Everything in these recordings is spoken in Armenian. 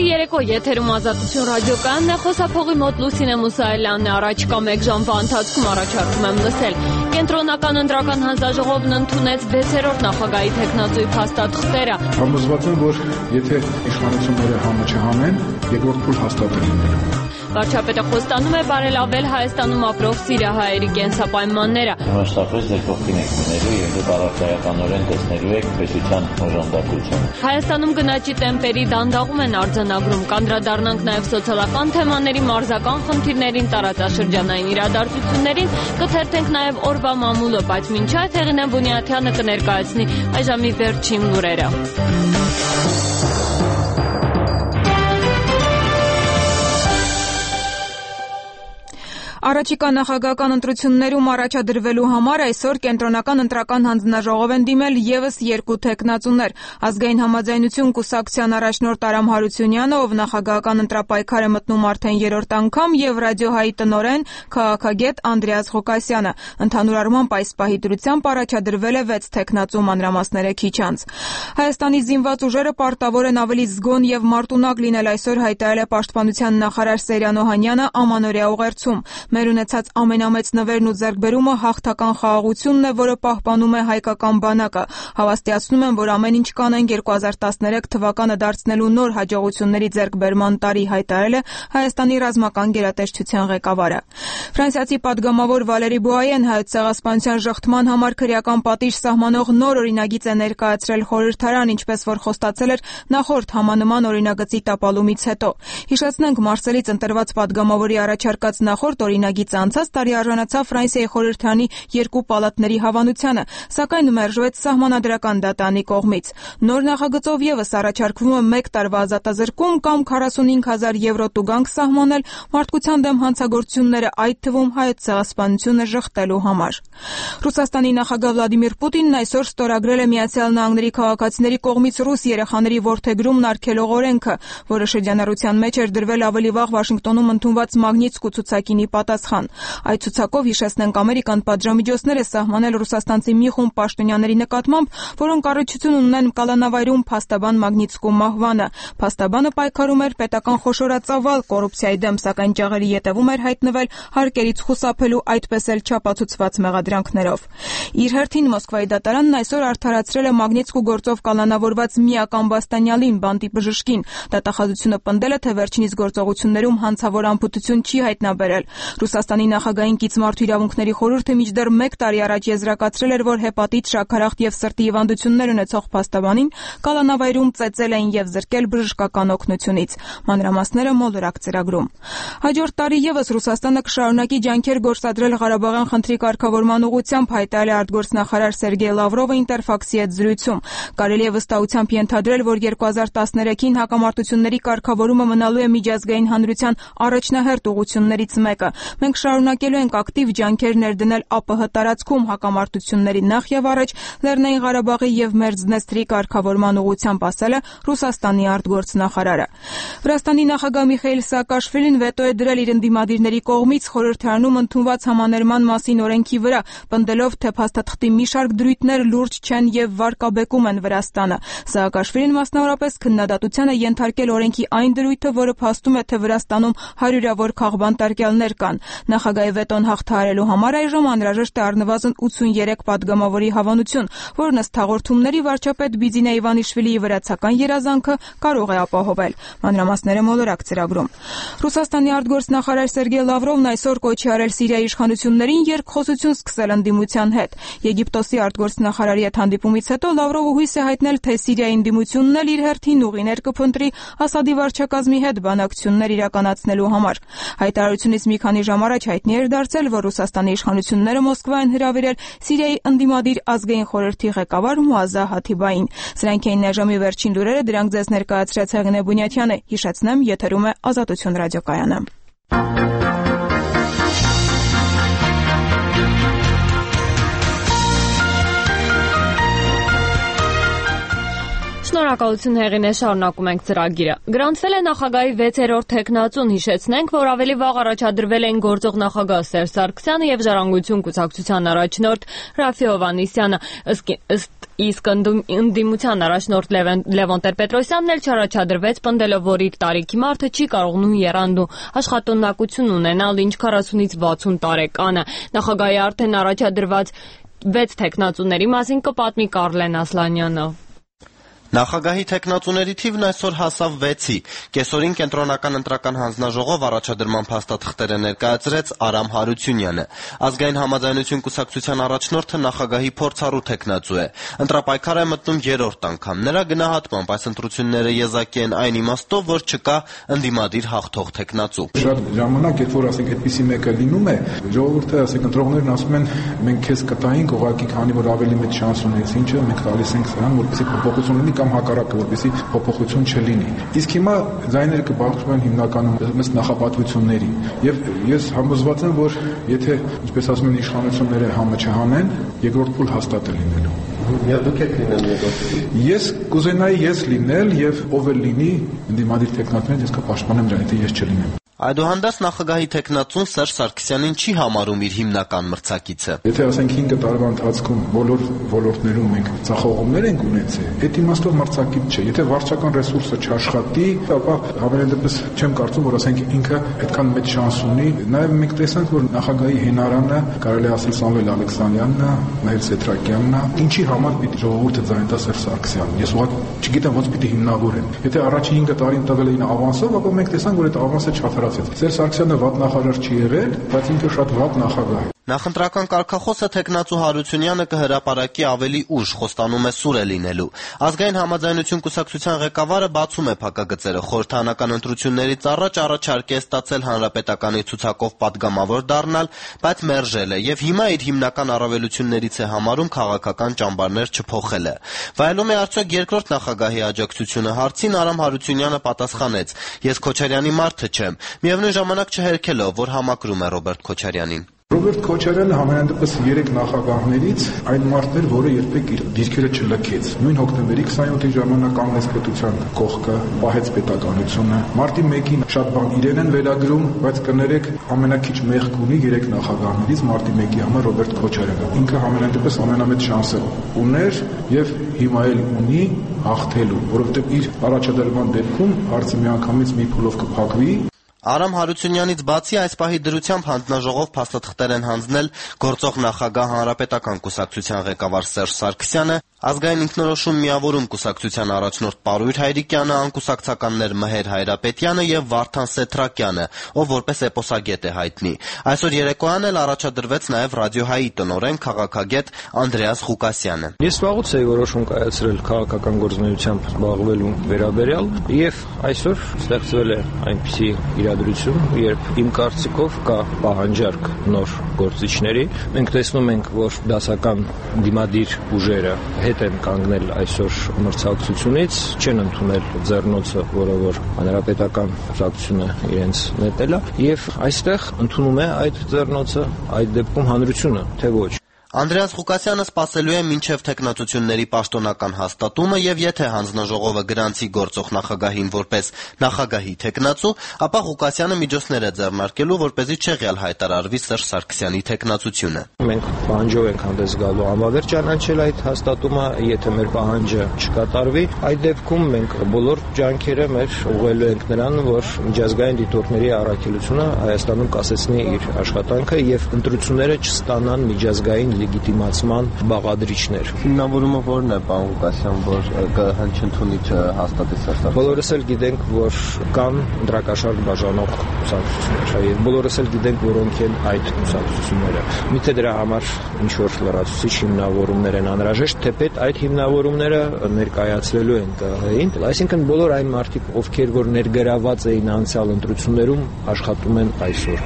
երեկո եթերում Ազատություն ռադիոկայանն է, խոսափողի մոտ Լուսինե Մուսայելյանն է, առաջիկա 1 ժամվա ընթացքում առաջարկում եմ լսել։ Կենտրոնական ընտրական հանձնաժողովն ընդունեց 6-րդ նախագահի թեկնածուի փաստաթղթերը։ Համոզված եմ, որ եթե իշխանությունները համը չհանեն, երկրորդ փուլ հաստատ լինելու։ Վարչապետը խոստանում է բարելավել Հայաստանում ապրող սիրիահայերի կենսապայմանները։ Մասշտաբից ձեր կողքին եք մնելու եւ դուք առարկայականորեն տեսնելու եք պետության օժանդակություն։ Հայաստանում գնաճի տեմպերի դանդաղում են արձանագրում, կանդրադառնանք նաեւ սոցիալական թեմաների, մարզական խնդիրներին, տարածաշրջանային իրադարձություններին, կթերթենք նաեւ օրվա մամուլը, բայց մինչ այդ Հեղինեն Բունյաթյանը կներկայացնի այժմի վերջին լուրերը։ Առաջիկա նախագահական ընտրություններում առաջադրվելու համար այսօր Կենտրոնական ընտրական հանձնաժողով են դիմել եւս 2 թեկնածուներ՝ Ազգային համաձայնություն կուսակցության առաջնորդ Արամ Հարությունյանը, ով նախագահական ընտրապայքար է մտնում արդեն 3-րդ անգամ, եւ Ռադիոհայի տնօրեն, քաղաքագետ Անդրեաս Ղուկասյանը։ Ընդհանուր առմամբ այս պահի դրությամբ առաջադրվել է 6 թեկնածու, մանրամասները քիչ անց։ Հայաստանի զինված ուժերը պարտավոր են ավելի զգոն եւ մարտունակ լինել, այսօր հայտարարել է Պաշտպանության նախարար Սերյան Օհանյանը ամանորյա ուղերձում։ Մեր ունեցած ամենամեծ նվերն ու ձեռքբերումը հաղթական խաղաղությունն է, որը պահպանում է հայկական բանակը։ Հավաստիացնում եմ, որ ամեն ինչ կանենք 2013 թվականը դարձնելու նոր հաջողությունների ձեռքբերման տարի, հայտարարել է Հայաստանի ռազմական գերատեսչության ղեկավարը։ Ֆրանսիացի падգամավոր Վալերի Բուայեն Հայոց ցեղասպանության ժխտման համար քրեական պատիժ սահմանող նոր օրինագիծ է ներկայացրել խորհրդարան, ինչպես որ խոստացել էր նախորդ համանման օրինագծի տապալումից հետո։ Հիշեցնենք, Մարսելից ընտրված падգամավորի առաջարկած նախորդ օրինագիծը անցած տարի արժանացավ Ֆրանսիայի խորհրդարանի 2 պալատների հավանությանը, սակայն մերժվեց սահմանադրական դատանի կողմից։ Նոր նախագծով եւս առաջարկվում է 1 տարվա ազատազրկում կամ 45,000 եվրո տուգանք սահմանել մարդկության դեմ հանցագործությունները, այդ թվում Հայոց ցեղասպանությունը ժխտելու համար։ Ռուսաստանի նախագահ Վլադիմիր Պուտինն այսօր ստորագրել է Միացյալ Նահանգների քաղաքացիների կողմից ռուս երեխաների որդեգրումն արգելող օրենքը, որը շրջանառության մեջ էր դրվել ավելի վաղ Վաշինգտոնում ընդունված Մագնիտսկու ցուցակինի պատասխան։ Այդ ցուցակով, հիշեցնենք, Ամերիկան պատժամիջոցներ է սահմանել ռուսաստանցի մի խումբ պաշտոնյաների նկատմամբ, որոնք առնչություն ունեն Կալանավայրում փաստաբան Մագնիտսկու մահվանը։ Փաստաբանը պայքարում էր պետական խոշորածավալ կոռուպցիայի դեմ, սակայն ճաղերի ետևում էր հայտնվել հարկերից խուսափելու այդպես էլ չապացուցված մեղադրանքներով։ Իր հերթին Մոսկվայի դատարանն այսօր արդարացրել է Մագնիտսկու գործով կալանավորված միական Բաստանյալին, բանտի բժշկին։ Դատախազությունը պնդել է, թե վերջինիս գործողություններում հանցավոր անփութություն չի հայտնաբերել։ Ռուսաստանի նախագահային կից մարդու իրավունքների խորհուրդը մինչդեռ 1 տարի առաջ եզրակացրել էր, որ հեպատիտ, շաքարախտ եւ սրտի հիվանդություններ ունեցող փաստաբանին Կալանավայրում ծեծել էին եւ զրկել բժշկական օգնությունից։ Մանրամասները մոլորակ ծրագրում։ Հաջորդ տարի եւս Ռուսաստանը կշարունակի ջանքեր գործադրել Ղարաբաղյան խնդրի կարգավորման ուղղությամբ, հայտարարել է արտգործնախարար Սերգեյ Լավրովը Ինտերֆաքսի հետ զրույցում։ Կարելի է վստահությամբ ենթադրել, որ 2013-ին հակամարտությունների կարգավորումը մնալու է միջազգային հանրության առաջնահերթ ուղղություններից մեկը։ Մենք շարունակելու ենք ակտիվ ջանքեր ներդնել ԱՊՀ տարածքում հակամարտությունների նախ եւ առաջ Լեռնային Ղարաբաղի եւ Մերձդնեստրի կարգավորման ուղղությամբ, ասել է Ռուսաստանի արտգործնախարարը։ Վրաստանի նախագահ Միխայիլ Սաակաշվիլին վետո է դրել իր ընդդիմադիրների կողմից խորհրդարանում ընդունված համաներման մասին օրենքի վրա, պնդելով, թե փաստաթղթի մի շարք դրույթներ լուրջ չեն եւ վարկաբեկում են Վրաստանը։ Սաակաշվիլին մասնավորապես քննադատության է ենթարկել օրենքի այն դրույթը, որը փաստում է, թե Վրաստանում հարյուրավոր քաղբանտարկյալներ կան։ Նախագահի վետոն հաղթահարելու համար այժմ անհրաժեշտ է առնվազն 83 падգամավորի հավանություն, որն ըստ հաղորդումների վարչապետ Բիձինա Իվանիշվիլիի վրացական երազանքը կարող է ապահովել։ Մանրամասները մոլորակ ծրագրում։ Ռուսաստանի արտգործնախարար Սերգեյ Լավրովն այսօր կոչի արել Սիրիայի իշխանություններին երկխոսություն սկսել ընդդիմության հետ։ Եգիպտոսի արտգործնախարարի հետ հանդիպումից հետո Լավրովը հույս է հայտնել, թե Սիրիայի ընդդիմությունն էլ իր հերթին ուղիներ կփնտրի Ասադի վարչակազմի հետ բանակցություններ իրականացնելու համար։ Հայտարարությունից մի քանի ժամ առաջ հայտնի էր դարձել, որ Ռուսաստանի իշխանությունները Մոսկվա են հրավիրել Սիրիայի ընդդիմադիր ազգային խորհրդի ղեկավար Մուազա Հաթիբային։ Սրանք էին այժմի վերջին լուրերը, դրանք ձեզ ներկայացրեց Հեղինե Բունյաթյանը։ Հիշեցնեմ, եթերում է Ազատություն ռադիոկայանը։ Շնորհակալություն Հեղինե, շարունակում ենք ծրագիրը։ Գրանցվել է նախագահի 6-րդ թեկնածուն, հիշեցնենք, որ ավելի վաղ առաջադրվել էին գործող նախագահ Սերժ Սարգսյանը եւ Ժառանգություն կուսակցության առաջնորդ Ռաֆֆի Հովհաննիսյանը, իսկ ընդդիմության առաջնորդ Լևոն Տեր-Պետրոսյանն էլ չառաջադրվեց, պնդելով, որ իր տարիքի մարդը չի կարող նույն եռանդու աշխատունակություն ունենալ, ինչ 40-ից 60 տարեկանը։ Նախագահի արդեն առաջադրված 6 թեկնածուների մասին կպատմի Կարլեն Ասլանյանը։ Նախագահի թեկնածուների թիվն այսօր հասավ 6-ի։ Կեսօրին կենտրոնական ընտրական հանձնաժողով առաջադրման փաստաթղթերը ներկայացրեց Արամ Հարությունյանը։ Ազգային համաձայնություն կուսակցության առաջնորդը նախագահի փորձառու թեկնածու է։ Ընտրապայքար է մտնում 3-րդ անգամ։ Նրա գնահատմամբ այս ընտրությունները եզակի են այն իմաստով, որ չկա ընդդիմադիր հաղթող թեկնածու։ Շատ ժամանակ, երբ որ ասենք այդպիսի մեկը լինում է, ժողովուրդը, ասենք ընտրողներն ասում են, մենք քեզ կտայինք, ուղղակի քանի որ ավելի մեծ շանս ունես, ինչը մենք տալիս ենք սրան, որպեսզի փոփոխություն լինի կամ հակառակը, որպեսզի փոփոխություն չլինի։ Իսկ հիմա ձայները կբախվում են հիմնականում մեծ նախապատվությունների։ Եվ ես համոզված եմ, որ եթե, ինչպես ասում են, իշխանությունները համը չհանեն, երկրորդ փուլ հաստատ է լինելու։ Դուք եք լինել երկրորդ։ Ես կուզենայի ես լինել եւ ով էլ լինի ընդդիմադիր թեկնածուներից ես կպաշտպանեմ դրանից, եթե ես չլինեմ։ Այդուհանդերձ նախագահի թեկնածուն Սերժ Սարգսյանին չի համարում իր հիմնական մրցակիցը։ Եթե ասենք 5 տարվա ընթացքում բոլոր ոլորտներում մենք ծախողումներ ենք ունեցել, այդ իմաստով մրցակից չէ։ Եթե վարչական ռեսուրսը չաշխատի, ապա հավանաբար չեմ կարծում, որ ասենք ինքը այդքան մեծ շանս ունի։ Նաև մենք տեսանք, որ նախագահի հենարանը կարելի է ասել Սամվել Ալեքսանյանն է, Նաիր Սեթրակյանն է։ Ինչի համար պիտի ժողովուրդը ձայն տա Սերժ Սարգսյանին։ Ես ուղղակի չգիտեմ ոնց պիտի հիմնավորեմ։ Եթե առաջին 5 տարին տվել էին ավանսով, ապա մենք տեսանք, որ այդ ավանսը չաթարացեց։ Սերժ Սարգսյանը վատ նախարար չի եղել, բայց ինքը շատ վատ նախագահ է։ Նախընտրական կարգախոսը թեկնածու Հարությունյանը կհրապարակի ավելի ուշ, խոստանում է սուր է լինելու։ Ազգային համաձայնություն կուսակցության ղեկավարը բացում է փակագծերը, խորհրդարանական ընտրություններից առաջ առաջարկ է ստացել հանրապետականի ցուցակով պատգամավոր դառնալ, բայց մերժել է եւ հիմա իր հիմնական առավելություններից է համարում քաղաքական ճամբարներ չփոխելը։ Վայելում է արդյոք երկրորդ նախագահի աջակցությունը հարցին Արամ Հարությունյանը պատասխանեց. Ես Քոչարյանի մարդը չեմ, միևնույն ժամանակ չհերքելով, որ համակրում է Ռոբերտ Քոչարյանին։ Ռոբերտ Քոչարյանը համենայնդեպս 3 նախագահներից այն մարդն էր, որը երբեք իր դիրքերը չլքեց։ Նույն հոկտեմբերի 27-ի ժամանակ կանգնեց պետության կողքը, պահեց պետականությունը։ Մարտի 1-ին շատ բան իրեն են վերագրում, բայց կներեք, ամենակիչ մեղք ունի 3 նախագահներից մարտի 1-ի համար Ռոբերտ Քոչարյանը։ Ինքը համենայնդեպս ամենամեծ շանսը ուներ եւ հիմա էլ ունի հաղթելու, որովհետեւ իր առաջադրման դեպքում հարցը միանգամից մի փուլով կփակվի։ Արամ Հարությունյանից բացի այս պահի դրությամբ հանձնաժողով փաստաթղթեր են հանձնել գործող նախագահ Հանրապետական կուսակցության ղեկավար Սերժ Սարգսյանը, Ազգային ինքնորոշում միավորում կուսակցության առաջնորդ Պարույր Հայրիկյանը, անկուսակցականներ Մհեր Հայրապետյանը եւ Վարդան Սեթրակյանը, ով որպես էպոսագետ է հայտնի։ Այսօր երեկոյան էլ առաջադրվեց նաեւ Ռադիոհայի տնօրեն քաղաքագետ Անդրեաս Ղուկասյանը։ Ես վաղուց էի որոշում կայացրել քաղաքական գործունեությամբ զբաղվելու վերաբերյալ եւ այսօր ստեղծվել է այնպիսի իրադրություն, երբ իմ կարծիքով կա պահանջարկ նոր գործիչների։ Մենք տեսնում ենք, որ դասական դիմադիր ուժերը հետ են կանգնել այսօր մրցակցությունից, չեն ընդունել ձեռնոցը, որը որ հանրապետական կուսակցությունը իրենց նետել է, եւ այստեղ ընդունում է այդ ձեռնոցը, այդ դեպքում հանրությունը, թե ոչ։ Անդրեաս Ղուկասյանը սպասելու է մինչև թեկնածությունների պաշտոնական հաստատումը եւ եթե հանձնաժողովը գրանցի գործող նախագահին որպես նախագահի թեկնածու, ապա Ղուկասյանը միջոցներ է ձեռնարկելու, որպեսզի չեղյալ հայտարարվի Սերժ Սարգսյանի թեկնածությունը։ Մենք պահանջով ենք հանդես գալու անվավեր ճանաչել այդ հաստատումը, եթե մեր պահանջը չկատարվի, այդ դեպքում մենք բոլոր ջանքերը մեր ուղղելու ենք նրան, որ միջազգային դիտորդների առաքելությունը Հայաստանում կասեցնի իր աշխատանքը եւ ընտրությունները չստանան միջազգային լեգիտիմացման բաղադրիչներ։ Հիմնավորումը որն է, պարոն Ղուկասյան, որ չընդունի չհաստատի Սերժ Սարգսյանը։ Բոլորս էլ գիտենք, որ կան ընտրակաշառք բաժանող կուսակցություններ, եւ բոլորս էլ գիտենք, որոնք են այդ կուսակցությունները։ Միթե դրա համար ինչ որ լրացուցիչ հիմնավորումներ են անհրաժեշտ, թեպետ այդ հիմնավորումները ներկայացվելու են ԿՀ-ին, այսինքն բոլոր այն մարդիկ, ովքեր որ ներգրաված էին անցյալ ընտրություններում, աշխատում են այսօր։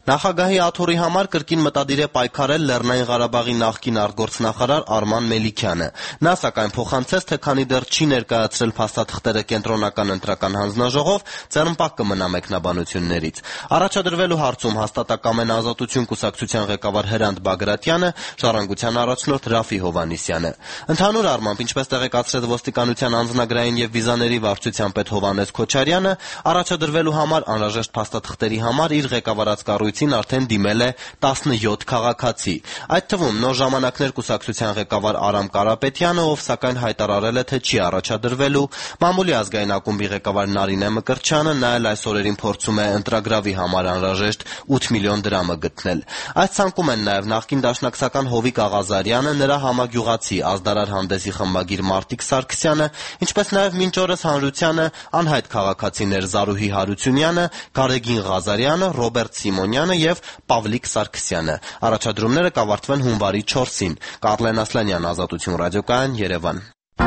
Նախագահի աթոռի համար կրկին մտադիր է պայքարել Լեռնային Ղարաբաղի նախկին արտգործնախարար Արման Մելիքյանը։ Նա սակայն փոխանցեց, թե քանի դեռ չի ներկայացրել փաստաթղթերը կենտրոնական ընտրական հանձնաժողով, ձեռնպահ կմնա մեկնաբանություններից։ Առաջադրվելու հարցում հաստատակամ են Ազատություն կուսակցության ղեկավար Հրանտ Բագրատյանը, Ժառանգության առաջնորդ Ռաֆի Հովհաննիսյանը։ Ընդհանուր առմամբ, ինչպես տեղեկացրեց ոստիկանության անձնագրային եւ վիզաների վարչության պետ Հովհաննես Քոչարյանը, առաջադրվելու համար անհրաժեշտ փաստաթղթերի համար իր ղեկավարած կառույցին արդեն դիմել է 17 քաղաքացի։ Այդ թվում Նոր ժամանակներ կուսակցության ղեկավար Արամ Կարապետյանը, ով սակայն հայտարարել է, թե չի առաջադրվելու, Մամուլի ազգային ակումբի ղեկավար Նարինե Մկրտչյանը, նա էլ այս օրերին փորձում է ընտրագրավի համար անհրաժեշտ 8 միլիոն դրամը գտնել։ Այս ցանկում են նաև նախկին դաշնակցական Հովիկ Աղազարյանը, նրա համագյուղացի ազդարար հանդեսի խմբագիր Մարտիկ Սարգսյանը, ինչպես նաև մինչ օրս հանրությանը անհայտ քաղաքացիներ Զարուհի Հարությունյանը, Գարեգին Ղազարյանը, Ռոբերտ Սիմոնյանը եւ Պավլիկ Սարգսյանը։ Առաջադրումները կավարտվեն հունվարի 4-ին։ Կարլեն Ասլանյան, Ազատություն ռադիոկայան, Երևան։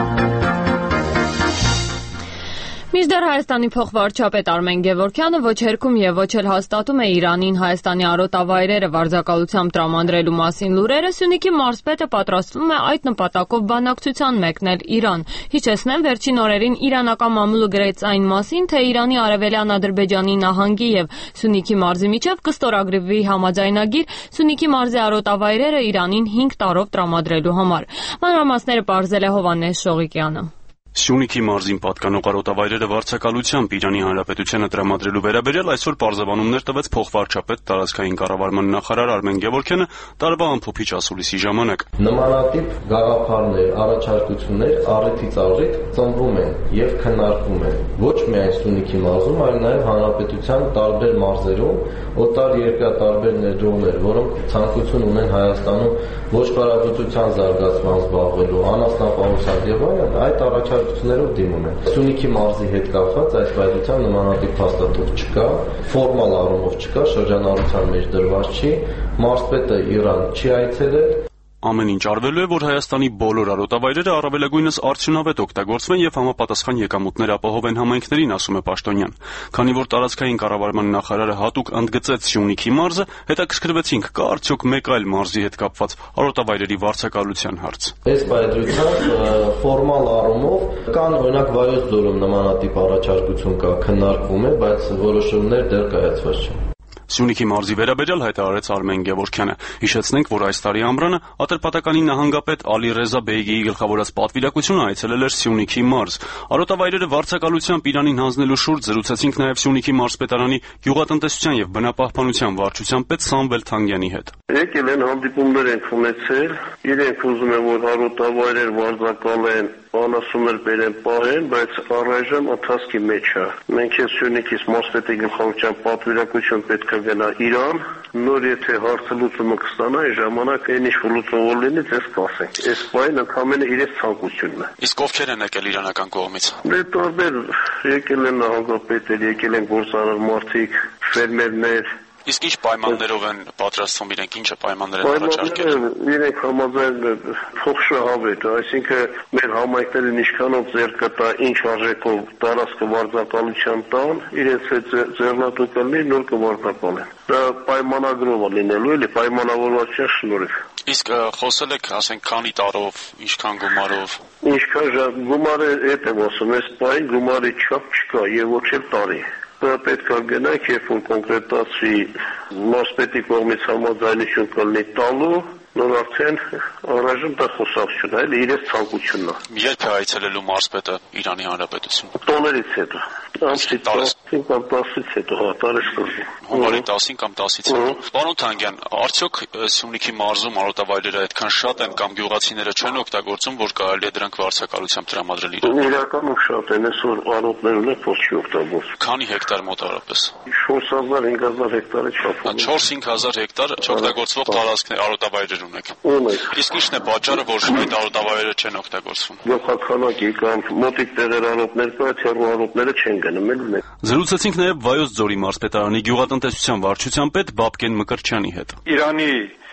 Մինչդեռ Հայաստանի փոխվարչապետ Արմեն Գևորգյանը ոչ հերքում եւ ոչ էլ հաստատում է Իրանին Հայաստանի արոտավայրերը վարձակալությամբ տրամադրելու մասին լուրերը, Սյունիքի մարզպետը պատրաստվում է այդ նպատակով բանակցության մեկնել Իրան։ Հիշեցնեմ, վերջին օրերին իրանական մամուլը գրեց այն մասին, թե Իրանի արևելյան Ադրբեջանի նահանգի եւ Սյունիքի մարզի միջև կստորագրվի համաձայնագիր Սյունիքի մարզի արոտավայրերը Իրանին 5 տարով տրամադրելու համար։ Մանրամասները պարզել է Հովհաննես Շողիկյանը։ Սյունիքի մարզին պատկանող արոտավայրերը վարձակալությամբ Իրանի Հանրապետությանը տրամադրելու վերաբերյալ այսօր պարզաբանումներ տվեց փոխվարչապետ տարածքային կառավարման նախարար Արմեն Գևորգյանը տարվա ամփոփիչ ասուլիսի ժամանակ։ Նմանատիպ գաղափարներ, առաջարկություններ առիթից առիթ ծնվում են եւ քննարկվում են ոչ միայն Սյունիքի մարզում, այլ նաեւ Հանրապետության տարբեր մարզերում, օտար երկրի տարբեր ներդրումներ, որոնք ցանկություն ունեն Հայաստանում ոչխարաբուծության զարգացման զբաղվելու, անասնապահությամբ եւ այլն, այդ առաջարկություններով դիմում են։ Սյունիքի մարզի հետ կապված այս վայրության նմանատիպ փաստաթուղթ չկա, ֆորմալ առումով չկա, շրջանառության մեջ դրված չի, մարզպետը Իրան չի այցելել։ Ամեն ինչ արվելու է, որ Հայաստանի բոլոր արոտավայրերը առավելագույնս արդյունավետ օգտագործվեն եւ համապատասխան եկամուտներ ապահովեն համայնքներին, ասում է Պաշտոնյան։ Քանի որ տարածքային կառավարման նախարարը հատուկ ընդգծեց Սյունիքի մարզը, հետաքրքրվեցինք, կա արդյոք մեկ այլ մարզի հետ կապված արոտավայրերի վարձակալության հարց։ Այս բայդրությամբ ֆորմալ առումով կան օրինակ Վայոց ձորում նմանատիպ առաջարկություն կա, քննարկվում է, բայց որոշումներ դեռ կայացված չեն։ Սյունիքի մարզի վերաբերյալ հայտարարեց Արմեն Գևորգյանը։ Հիշեցնենք, որ այս տարի ամռանը Ատրպատականի նահանգապետ Ալի Ռեզա Բեյգիի գլխավորած պատվիրակությունը այցելել էր Սյունիքի մարզ։ Արոտավայրերը վարձակալությամբ Իրանին հանձնելու շուրջ զրուցեցինք նաև Սյունիքի մարզպետարանի գյուղատնտեսության եւ բնապահպանության վարչության պետ Սամվել Թանգյանի հետ։ Եկել են հանդիպումներ են ունեցել, իրենք ուզում են, որ արոտավայրեր վարձակալեն, անասուններ բերեն պահեն, բայց առայժմ ընթացքի մեջ է։ Մենք էլ Սյունիքից մարզպետի գլխավորության պատվիրակություն պետք է գնա Իրան, նոր եթե հարցը լուծումը կստանա, այն ժամանակ այն ինչ լուծումը լինի, ձեզ կասենք։ Այս բանը ընդհանրապես իրենց ցանկությունն է։ Իսկ ովքեր են եկել իրանական կողմից։ Դե տարբեր եկել են նահանգապետեր, եկել են գործարար մարդիկ, ֆերմերներ։ Իսկ ինչ պայմաններով են պատրաստվում իրենք, ինչը պայմաններ են առաջարկել։ Իրենք համաձայն փոխշահավետ, այսինքն մեր համայնքներին ինչքանով ձեռք կտա, ինչ արժեքով տարածքը վարձակալության տան, իրենց հետ ձեռնատու կլինի, նոր կվարձակալեն։ Դա պայմանագրով է լինելու, էլի պայմանավորվածության շնորհիվ։ Իսկ խոսել եք, ասենք, քանի տարով, ինչքան գումարով։ Ինչքան գումարը հետ եմ ասում, այս պայն գումարի չափ չկա եւ ոչ էլ տարի։ Պետք է գնանք, երբ որ կոնկրետացվի մարզպետի կողմից համաձայնություն կլինի տալու, նոր արդեն առայժմ դա խոսակցություն է, իրենց ցանկությունն է։ Երբ է այցելելու մարզպետը Իրանի Հանրապետություն։ Տոներից հետո։ Ամսի 10-ին կամ 10-ից հետո, տարի սկզբին։ Հունվարի 10-ին կամ 10-ից հետո։ Պարոն Թանգյան, արդյոք Սյունիքի մարզում արոտավայրերը այդքան շատ են կամ գյուղացիները չեն օգտագործում, որ կարելի է դրանք վարձակալությամբ տրամադրել իրեն։ Իրականում շատ են, այսօր արոտներ ունեն, ոչ չի օգտագործում։ Քանի հեկտար մոտավորապես։ 4000-5000 հեկտարի չափով։ 4-5000 հեկտար չօգտագործվող տարածքներ, արոտավայրեր ունեք։ Իսկ ի՞նչն է պատճառը, որ այդ արոտավայրերը չեն օգտագործվում։ Գլխականակի կամ մոտիկ տեղեր արոտներ կա, այդ հեռու արոտները չեն գնում էլ ունեն։ Զրուցեցինք նաև Վայոց ձորի մարզպետարանի գյուղատնտեսության վարչության պետ Բաբկեն Մկրտչյանի հետ։ Իրանի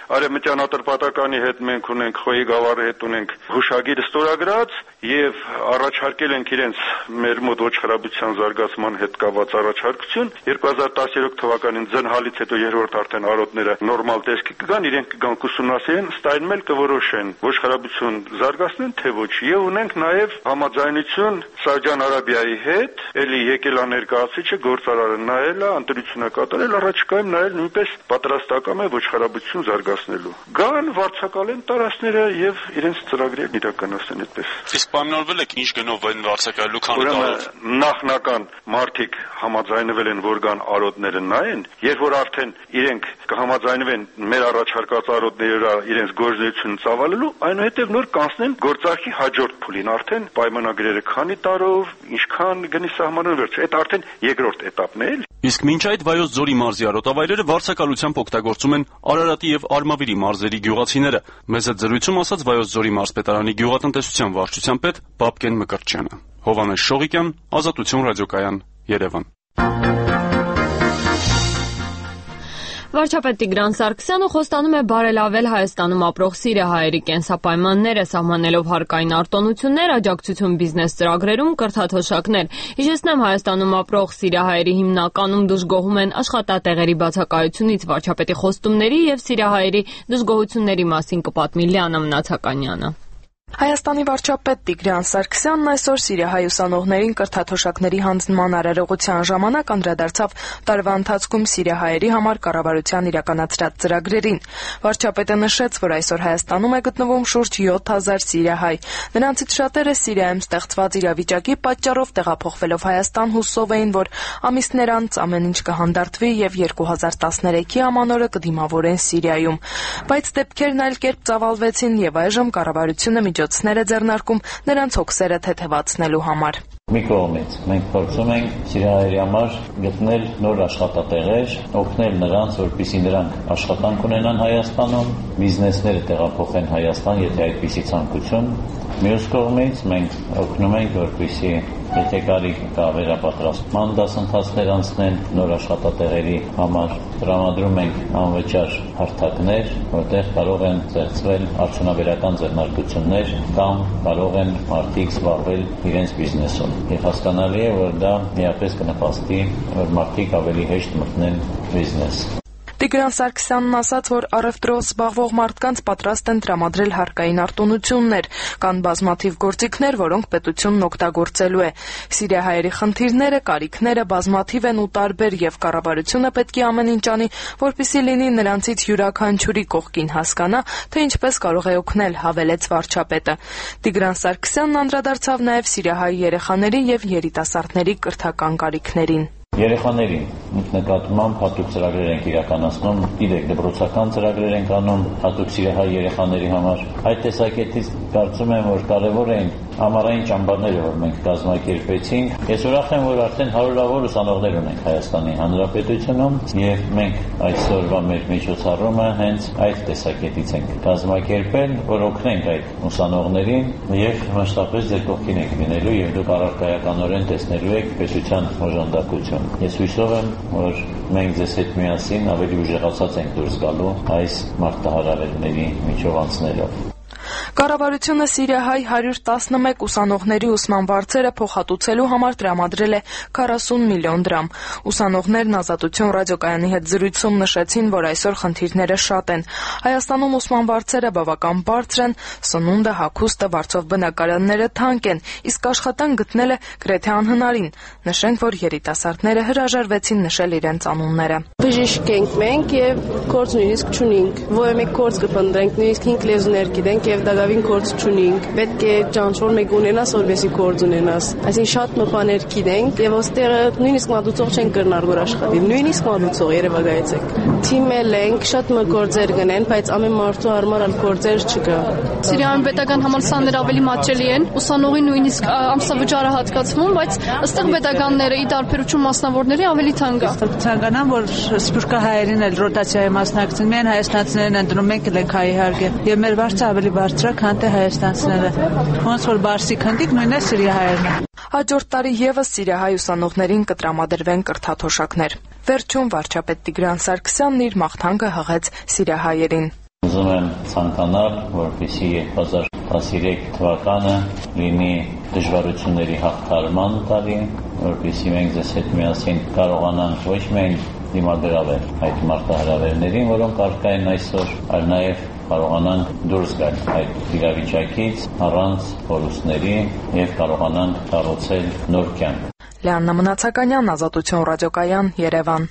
Արևմտյան Ատրպատականի հետ մենք ունենք Խոյի գավառի հետ ունենք հուշագիր ստորագրած եւ առաջարկել ենք իրենց մեր մոտ ոչխարաբուծության զարգացման հետ կապված առաջարկություն 2013 թվականին ձնհալից հետո երրորդ արդեն արոտները նորմալ տեսքի կգան, իրենք կգան կուսումնասիրեն, ստայնում էլ կորոշեն ոչխարաբուծություն զարգացնեն թե ոչ։ Եվ ունենք նաեւ համաձայնություն Սաուդյան Արաբիայի հետ, ելի եկել է ներկայացուցիչը գործարարը նայել է, ընտրությունը կատարել, առաջիկայում նայել նույնպես պատրաստական է ոչխարաբուծություն զարգացնելու։ Գան վարձակալեն տարածքները եւ իրենց ծրագրերն իրականացնեն այդպես։ Իսկ պայմանավորվել եք ինչ գնով են վարձակալելու քանի տարով։ Նախնական մարդիկ համաձայնվել են, որ գան արոտները նայեն, երբ որ արդեն իրենք կհամաձայնվեն մեր առաջարկած արոտները իրենց գործունեությունը ծավալելու, այնուհետև նոր կանցնեն գործարքի հաջորդ փուլին, արդեն պայմանագրերը քանի տարով, ինչքան գնի սահմանեն վերջ։ Այդ արդեն երկրորդ этаպն է։ Իսկ մինչ այդ Վայոց ձորի մարզի արոտավայրերը վարձակալությամբ օգտագործում են Արարատի եւ Արմավիրի մարզերի գյուղացիները։ Մեծ այդ զրույցում ասաց Վայոց ձորի մարզպետարանի գյուղատնտեսության վարչության պետ Բաբկեն Մկրտչյանը։ Հովհաննես Շողիկյան, Ազատություն ռադիոկայան, Երևան։ Վարչապետ Տիգրան Սարգսյանը խոստանում է բարելավել Հայաստանում ապրող սիրիահայերի կենսապայմանները, սահմանելով հարկային արտոնություններ, աջակցություն բիզնես ծրագրերում, կրթաթոշակներ։ Հիշեցնեմ, Հայաստանում ապրող սիրիահայերի հիմնականում դժգոհում են աշխատատեղերի բացակայությունից, վարչապետի խոստումների եւ սիրիահայերի դժգոհությունների մասին կպատմի Լիանա Մնացականյանը։ Հայաստանի վարչապետ Տիգրան Սարգսյանն այսօր սիրիահայ ուսանողներին կրթաթոշակների հանձնման արարողության ժամանակ անդրադարձավ տարվա ընթացքում սիրիահայերի համար կառավարության իրականացրած ծրագրերին։ Վարչապետը նշեց, որ այսօր Հայաստանում է գտնվում շուրջ 7000 սիրիահայ։ Նրանցից շատերը Սիրիայում ստեղծված իրավիճակի պատճառով տեղափոխվելով Հայաստան հուսով էին, որ ամիսներ անց ամեն ինչ կհանդարտվի եւ 2013-ի ամանորը կդիմավորեն Սիրիայում։ Բայց դեպքերն այլ կերպ ծավալվեցին եւ այժմ կառավարությունը միջոցներ է ձեռնարկում նրանց հոգսերը թեթևացնելու համար։ Մի կողմից մենք փորձում ենք սիրիահայերի համար գտնել նոր աշխատատեղեր, օգնել նրանց, որպեսզի նրանք աշխատանք ունենան Հայաստանում, բիզնեսները տեղափոխեն Հայաստան, եթե այդպիսի ցանկություն։ Մյուս կողմից մենք օգնում ենք, որպեսզի եթե կարիք կա վերապատրաստման դասընթացներ անցնեն նոր աշխատատեղերի համար, տրամադրում ենք անվճար հարթակներ, որտեղ կարող են ստեղծվել արդյունաբերական ձեռնարկություններ կամ կարող են մարդիկ զբաղվել իրենց բիզնեսով։ Եվ հասկանալի է, որ դա միապես կնպաստի, որ մարդիկ ավելի հեշտ մտնեն բիզնես։ Տիգրան Սարգսյանն ասաց, որ առևտրով զբաղվող մարդկանց պատրաստ են տրամադրել հարկային արտոնություններ, կան բազմաթիվ գործիքներ, որոնք պետությունն օգտագործելու է։ Սիրիահայերի խնդիրները, կարիքները բազմաթիվ են ու տարբեր եւ կառավարությունը պետք է ամեն ինչ անի, որպեսզի լինի նրանցից յուրաքանչյուրի կողքին հասկանա, թե ինչպես կարող է օգնել, հավելեց վարչապետը։ Տիգրան Սարգսյանն անդրադարձավ նաեւ սիրիահայ երեխաների եւ երիտասարդների կրթական կարիքներին։ Երեխաների նկատմամբ հատուկ ծրագրեր ենք իրականացնում, իրեք դպրոցական ծրագրեր ենք անում հատուկ սիրիահայ երեխաների համար։ Այդ տեսակետից կարծում եմ, որ կարևոր են ամառային ճամբարները, որ մենք կազմակերպեցինք։ Ես ուրախ եմ, որ արդեն հարյուրավոր ուսանողներ ունենք Հայաստանի Հանրապետությունում եւ մենք այսօրվա մեր միջոցառումը հենց այդ տեսակետից ենք կազմակերպել, որ օգնենք այդ ուսանողներին եւ մասշտաբից ձեր կողքին ենք լինելու եւ դուք առարկայականորեն տեսնելու եք պետության օժանդակություն։ Ես հույսով եմ, որ մենք ձեզ հետ միասին ավելի ուժեղացած ենք դուրս գալու այս մարտահրավերների միջով անցնելով։ Կառավարությունը սիրիահայ 111 ուսանողների ուսման վարձերը փոխհատուցելու համար տրամադրել է 40 միլիոն դրամ։ Ուսանողներն Ազատություն ռադիոկայանի հետ զրույցում նշեցին, որ այսօր խնդիրները շատ են։ Հայաստանում ուսման վարձերը բավական բարձր են, սնունդը, հագուստը, վարձով բնակարանները թանկ են, իսկ աշխատանք գտնելը գրեթե անհնարին։ Նշենք, որ երիտասարդները հրաժարվեցին նշել իրենց անունները։ Բժիշկ ենք մենք եւ գործ նույնիսկ չունենք։ Ո՞ր մեկ գործ կփնտրենք, նույնիսկ 5 լեզուներ գիտենք եւ դակավին գործ չունենք։ Պետք է ճանաչող մեկ ունենաս, որովհետեւ գործ ունենաս։ Այսինքն շատ մտաներ գիտենք եւ ոստեղը նույնիսկ մատուցող չեն կրնար որ աշխատի։ Նույնիսկ մատուցող Երևանայեցեք։ Թիմել ենք, շատ մը գործեր գնեն, բայց ամեն մարդու համար այլ գործեր չկա։ Սիրիայում պետական համալսարանները ավելի մատչելի են, ուսանողի նույնիսկ ամսավճարը հատկացվում, բայց ըստեղ պետականները ի տարբերություն մասնավորների ավելի թանկ է։ Ցանկանամ, որ սփյուռքահայերին էլ ռոտացիայի մասնակցեն, միայն հայաստանցիներն ընդունում ենք հայ իհարկե։ Եվ մեր վարձը ավելի բարձր է, քան թե հայաստանցիները։ Ոնց որ բարսիկ հնդիկ նույնն է սիրիահայերն։ Հաջորդ տարի եւս սիրիահայ ուսանողներին կտրամադրվեն կրթաթոշակներ։ Վերջում վարչապետ Տիգրան Սարգսյանն իր մաղթանքը հղեց սիրիահայերին։ Ուզում եմ ցանկանալ, որպեսզի 2013 թվականը լինի դժվարությունների հաղթարման տարի, որպեսզի մենք ձեզ հետ միասին կարողանանք ոչ միայն դիմագրավել այդ մարտահրավերներին, որոնք առկա են այսօր, այլ նաև կարողանանք դուրս գալ այդ իրավիճակից առանց կորուստների եւ կարողանանք կառուցել նոր կյանք։ Լիաննա Մնացականյան, Ազատություն ռադիոկայան, Երևան։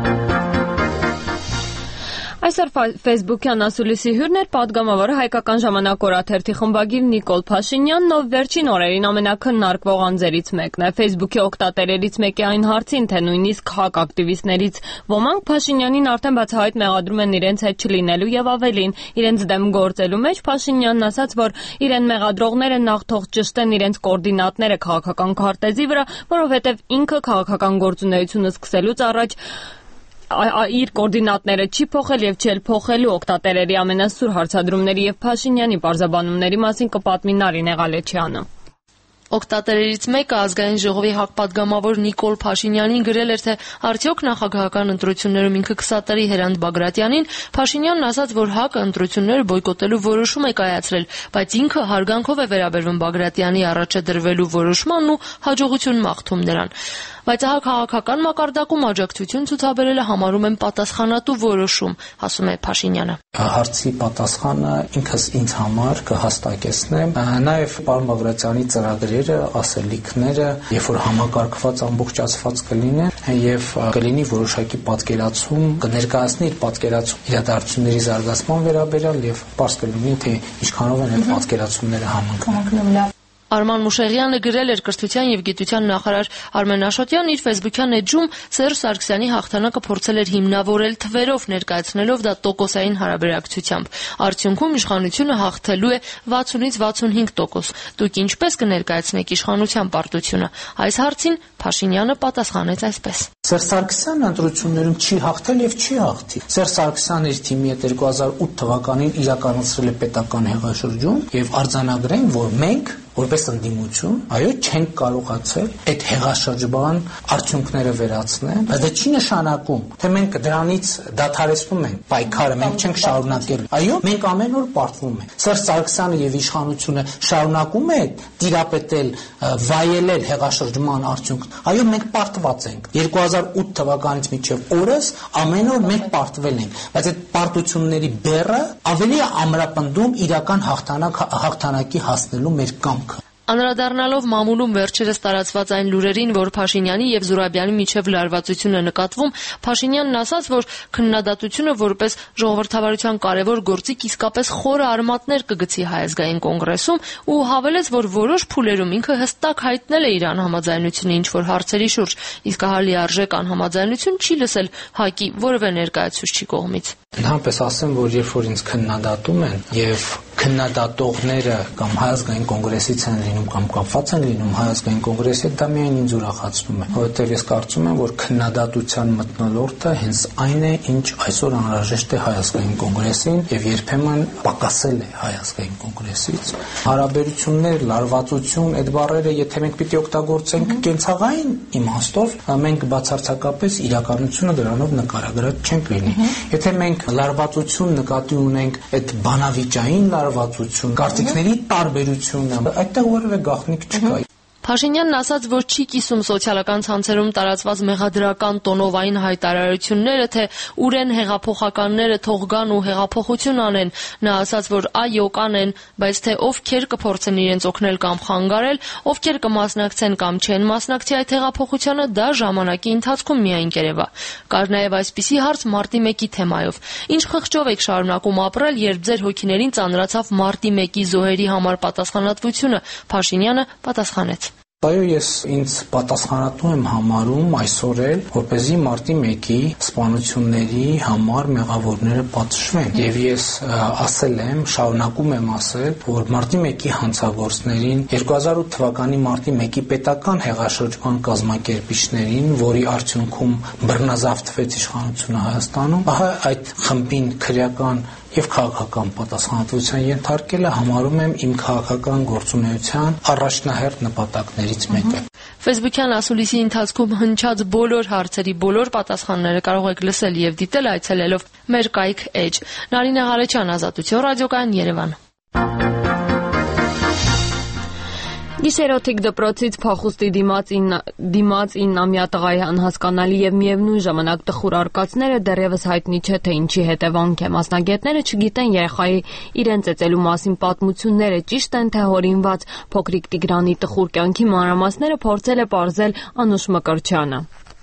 Այսօր Facebook-յան ասուլիսի հյուրն էր պատգամավորը Հայկական ժամանակ օրաթերթի խմբագիր Նիկոլ Փաշինյանն, ով վերջին օրերին ամենաքննարկվող անձերից մեկն է։ Facebook-ի օգտատերերից մեկի այն հարցին, թե նույնիսկ ՀԱԿ ակտիվիստներից ոմանք Փաշինյանին արդեն բացահայտ մեղադրում են իրենց հետ չլինելու եւ ավելին, իրենց դեմ գործելու մեջ, Փաշինյանն ասաց, որ իրեն մեղադրողները նախ թող ճշտեն իրենց կոորդինատները քաղաքական քարտեզի վրա, որովհետեւ ինքը քաղաքական գործունեությունը սկսելուց առաջ իր կոորդինատները չի փոխել եւ չել փոխելու օգտատերերի ամենասուր հարցադրումների եւ Փաշինյանի պարզաբանումների մասին կպատմի Նարինե Ղալեչյանը։ Օգտատերերից մեկը ազգային ժողովի հակպատգամավոր Նիկոլ Փաշինյանին գրել էր, թե արդյոք նախագահական ընտրություններում ինքը կսատարի Հրանտ Բագրատյանին, Փաշինյանն ասաց, որ ՀԱԿ-ը ընտրությունները բոյկոտելու որոշում է կայացրել, բայց ինքը հարգանքով է վերաբերվում Բագրատյանի առաջադրվելու որոշմանն ու հաջողություն մաղթում նրան։ Բայց ահա քաղաքական մակարդակում աջակցություն ցուցաբերելը համարում են պատասխանատու որոշում, ասում է Փաշինյանը։ Հարցի պատասխանը ինքս ինձ համար կհաստատեցնեմ, նաև պարոն Բագրատյանի ծրագրերը, ասելիքները, երբ որ համակարգված ամբողջացված կլինեն եւ կլինի որոշակի պատկերացում, կներկայացնի իր պատկերացում իրադարձությունների զարգացման վերաբերյալ եւ պարզ կլինի, թե ինչքանով են այդ պատկերացումները համընկնում։ Արման Մուշեղյանը գրել էր կրթության եւ գիտության նախարար Արմեն Աշոտյանն իր Facebook-յան էջում Սերժ Սարգսյանի հաղթանակը փորձել էր հիմնավորել թվերով, ներկայացնելով դա տոկոսային հարաբերակցությամբ։ Արդյունքում իշխանությունը հաղթելու է 60-ից 65%։ Դուք ինչպես կներկայացնեք իշխանության պարտությունը։ Այս հարցին Փաշինյանը պատասխանեց այսպես. Սերժ Սարգսյանը ընտրություններում չի հաղթել եւ չի հաղթի։ Սերժ Սարգսյանը իր թիմի հետ 2008 թվականին իրականացրել է պետական հեղաշրջում եւ արձանագրեն, որ մենք որպես ընդդիմություն, այո, չենք կարողացել այդ հեղաշրջման արդյունքները վերացնել, բայց դա չի նշանակում, թե մենք դրանից դադարեցնում ենք պայքարը, մենք չենք շարունակել։ Այո, մենք ամեն օր պարտվում ենք։ Սերժ Սարգսյանը եւ իշխանությունը շարունակում է տիրապետել, վայելել հեղաշրջման արդյունքն։ Այո, մենք պարտված ենք։ 2008 թվականից մինչև օրս ամեն օր մենք պարտվել ենք, բայց այդ պարտությունների բեռը ավելի է ամրապնդում իրական հաղթանակի հասնելու մեր կամքը։ Անդրադառնալով մամուլում վերջերս տարածված այն լուրերին, որ Փաշինյանի եւ Զուրաբյանի միջև լարվածություն է նկատվում, Փաշինյանն ասաց, որ քննադատությունը որպես ժողովրդավարության կարևոր գործիք իսկապես խորը արմատներ կգցի Հայ ազգային կոնգրեսում ու հավելեց, որ որոշ փուլերում ինքը հստակ հայտնել է իր անհամաձայնությունը ինչ-որ հարցերի շուրջ, իսկ ահա լիարժեք անհամաձայնություն չի լսել ՀԱԿ-ի որևէ ներկայացուցչի կողմից։ Ընդհանրապես ասեմ, որ երբ որ ինձ քննադատում են եւ քննադատողները կամ Հայ ազգային կոնգրեսից են լինում կամ կապված են լինում Հայ ազգային կոնգրեսի հետ, դա միայն ինձ ուրախացնում է, որովհետեւ ես կարծում եմ, որ քննադատության մթնոլորտը հենց այն է, ինչ այսօր անհրաժեշտ է Հայ ազգային կոնգրեսին եւ երբեմն պակասել է Հայ ազգային կոնգրեսից։ Հարաբերություններ, լարվածություն, այդ բառերը, եթե մենք պիտի օգտագործենք կենցաղային իմաստով, մենք բացարձակապես իրականությունը դրանով նկարագրած չենք լինի։ Եթե մենք լարվածություն նկատի ունենք այդ բանավիճային լարվածություն, կարծիքների տարբերությունը, այդտեղ որևէ գաղտնիք չկա։ Փաշինյանն ասաց, որ չի կիսում սոցիալական ցանցերում տարածված մեղադրական տոնովային հայտարարությունները, թե ուր են հեղափոխականները թող գան ու հեղափոխություն անեն։ Նա ասաց, որ այո կանեն, բայց թե ովքեր կփորձեն իրենց օգնել կամ խանգարել, ովքեր կմասնակցեն կամ չեն մասնակցի այդ հեղափոխությանը, դա ժամանակի ընթացքում միայն կերևա։ Կար նաև այսպիսի հարց մարտի 1-ի թեմայով. Ինչ խղճով եք շարունակում ապրել, երբ ձեր հոգիներին ծանրացավ մարտի 1-ի զոհերի համար պատասխանատվությունը։ Փաշինյանը պատասխանեց. Այո, ես ինձ պատասխանատու եմ համարում այսօր էլ, որպեսզի մարտի 1-ի սպանությունների համար մեղավորները պատժվեն։ Եվ ես ասել եմ, շարունակում եմ ասել, որ մարտի 1-ի հանցագործներին 2008 թվականի մարտի 1-ի պետական հեղաշրջման կազմակերպիչներին, որի արդյունքում բռնազավթվեց իշխանությունը Հայաստանում, ահա այդ խմբին քրեական եւ քաղաքական պատասխանատվության ենթարկելը համարում եմ իմ քաղաքական գործունեության առաջնահերթ նպատակներից մեկը։ Facebook-յան ասուլիսի ընթացքում հնչած բոլոր հարցերի բոլոր պատասխանները կարող եք լսել եւ դիտել այցելելով մեր կայք Edge։ Նարինե Ղարեչյան, Ազատություն ռադիոկայան, Երևան։ Գիշերօթիկ դպրոցից փախուստի դիմաց 9-ամյա տղայի անհասկանալի եւ միևնույն ժամանակ տխուր արկածները դեռևս հայտնի չէ, թե ինչի հետևանք է։ Մասնագետները չգիտեն երեխայի իրեն ծեծելու մասին պատմությունները ճիշտ են թե հորինված։ Փոքրիկ Տիգրանի տխուր կյանքի մանրամասները փորձել է պարզել Անուշ Մկրտչյանը։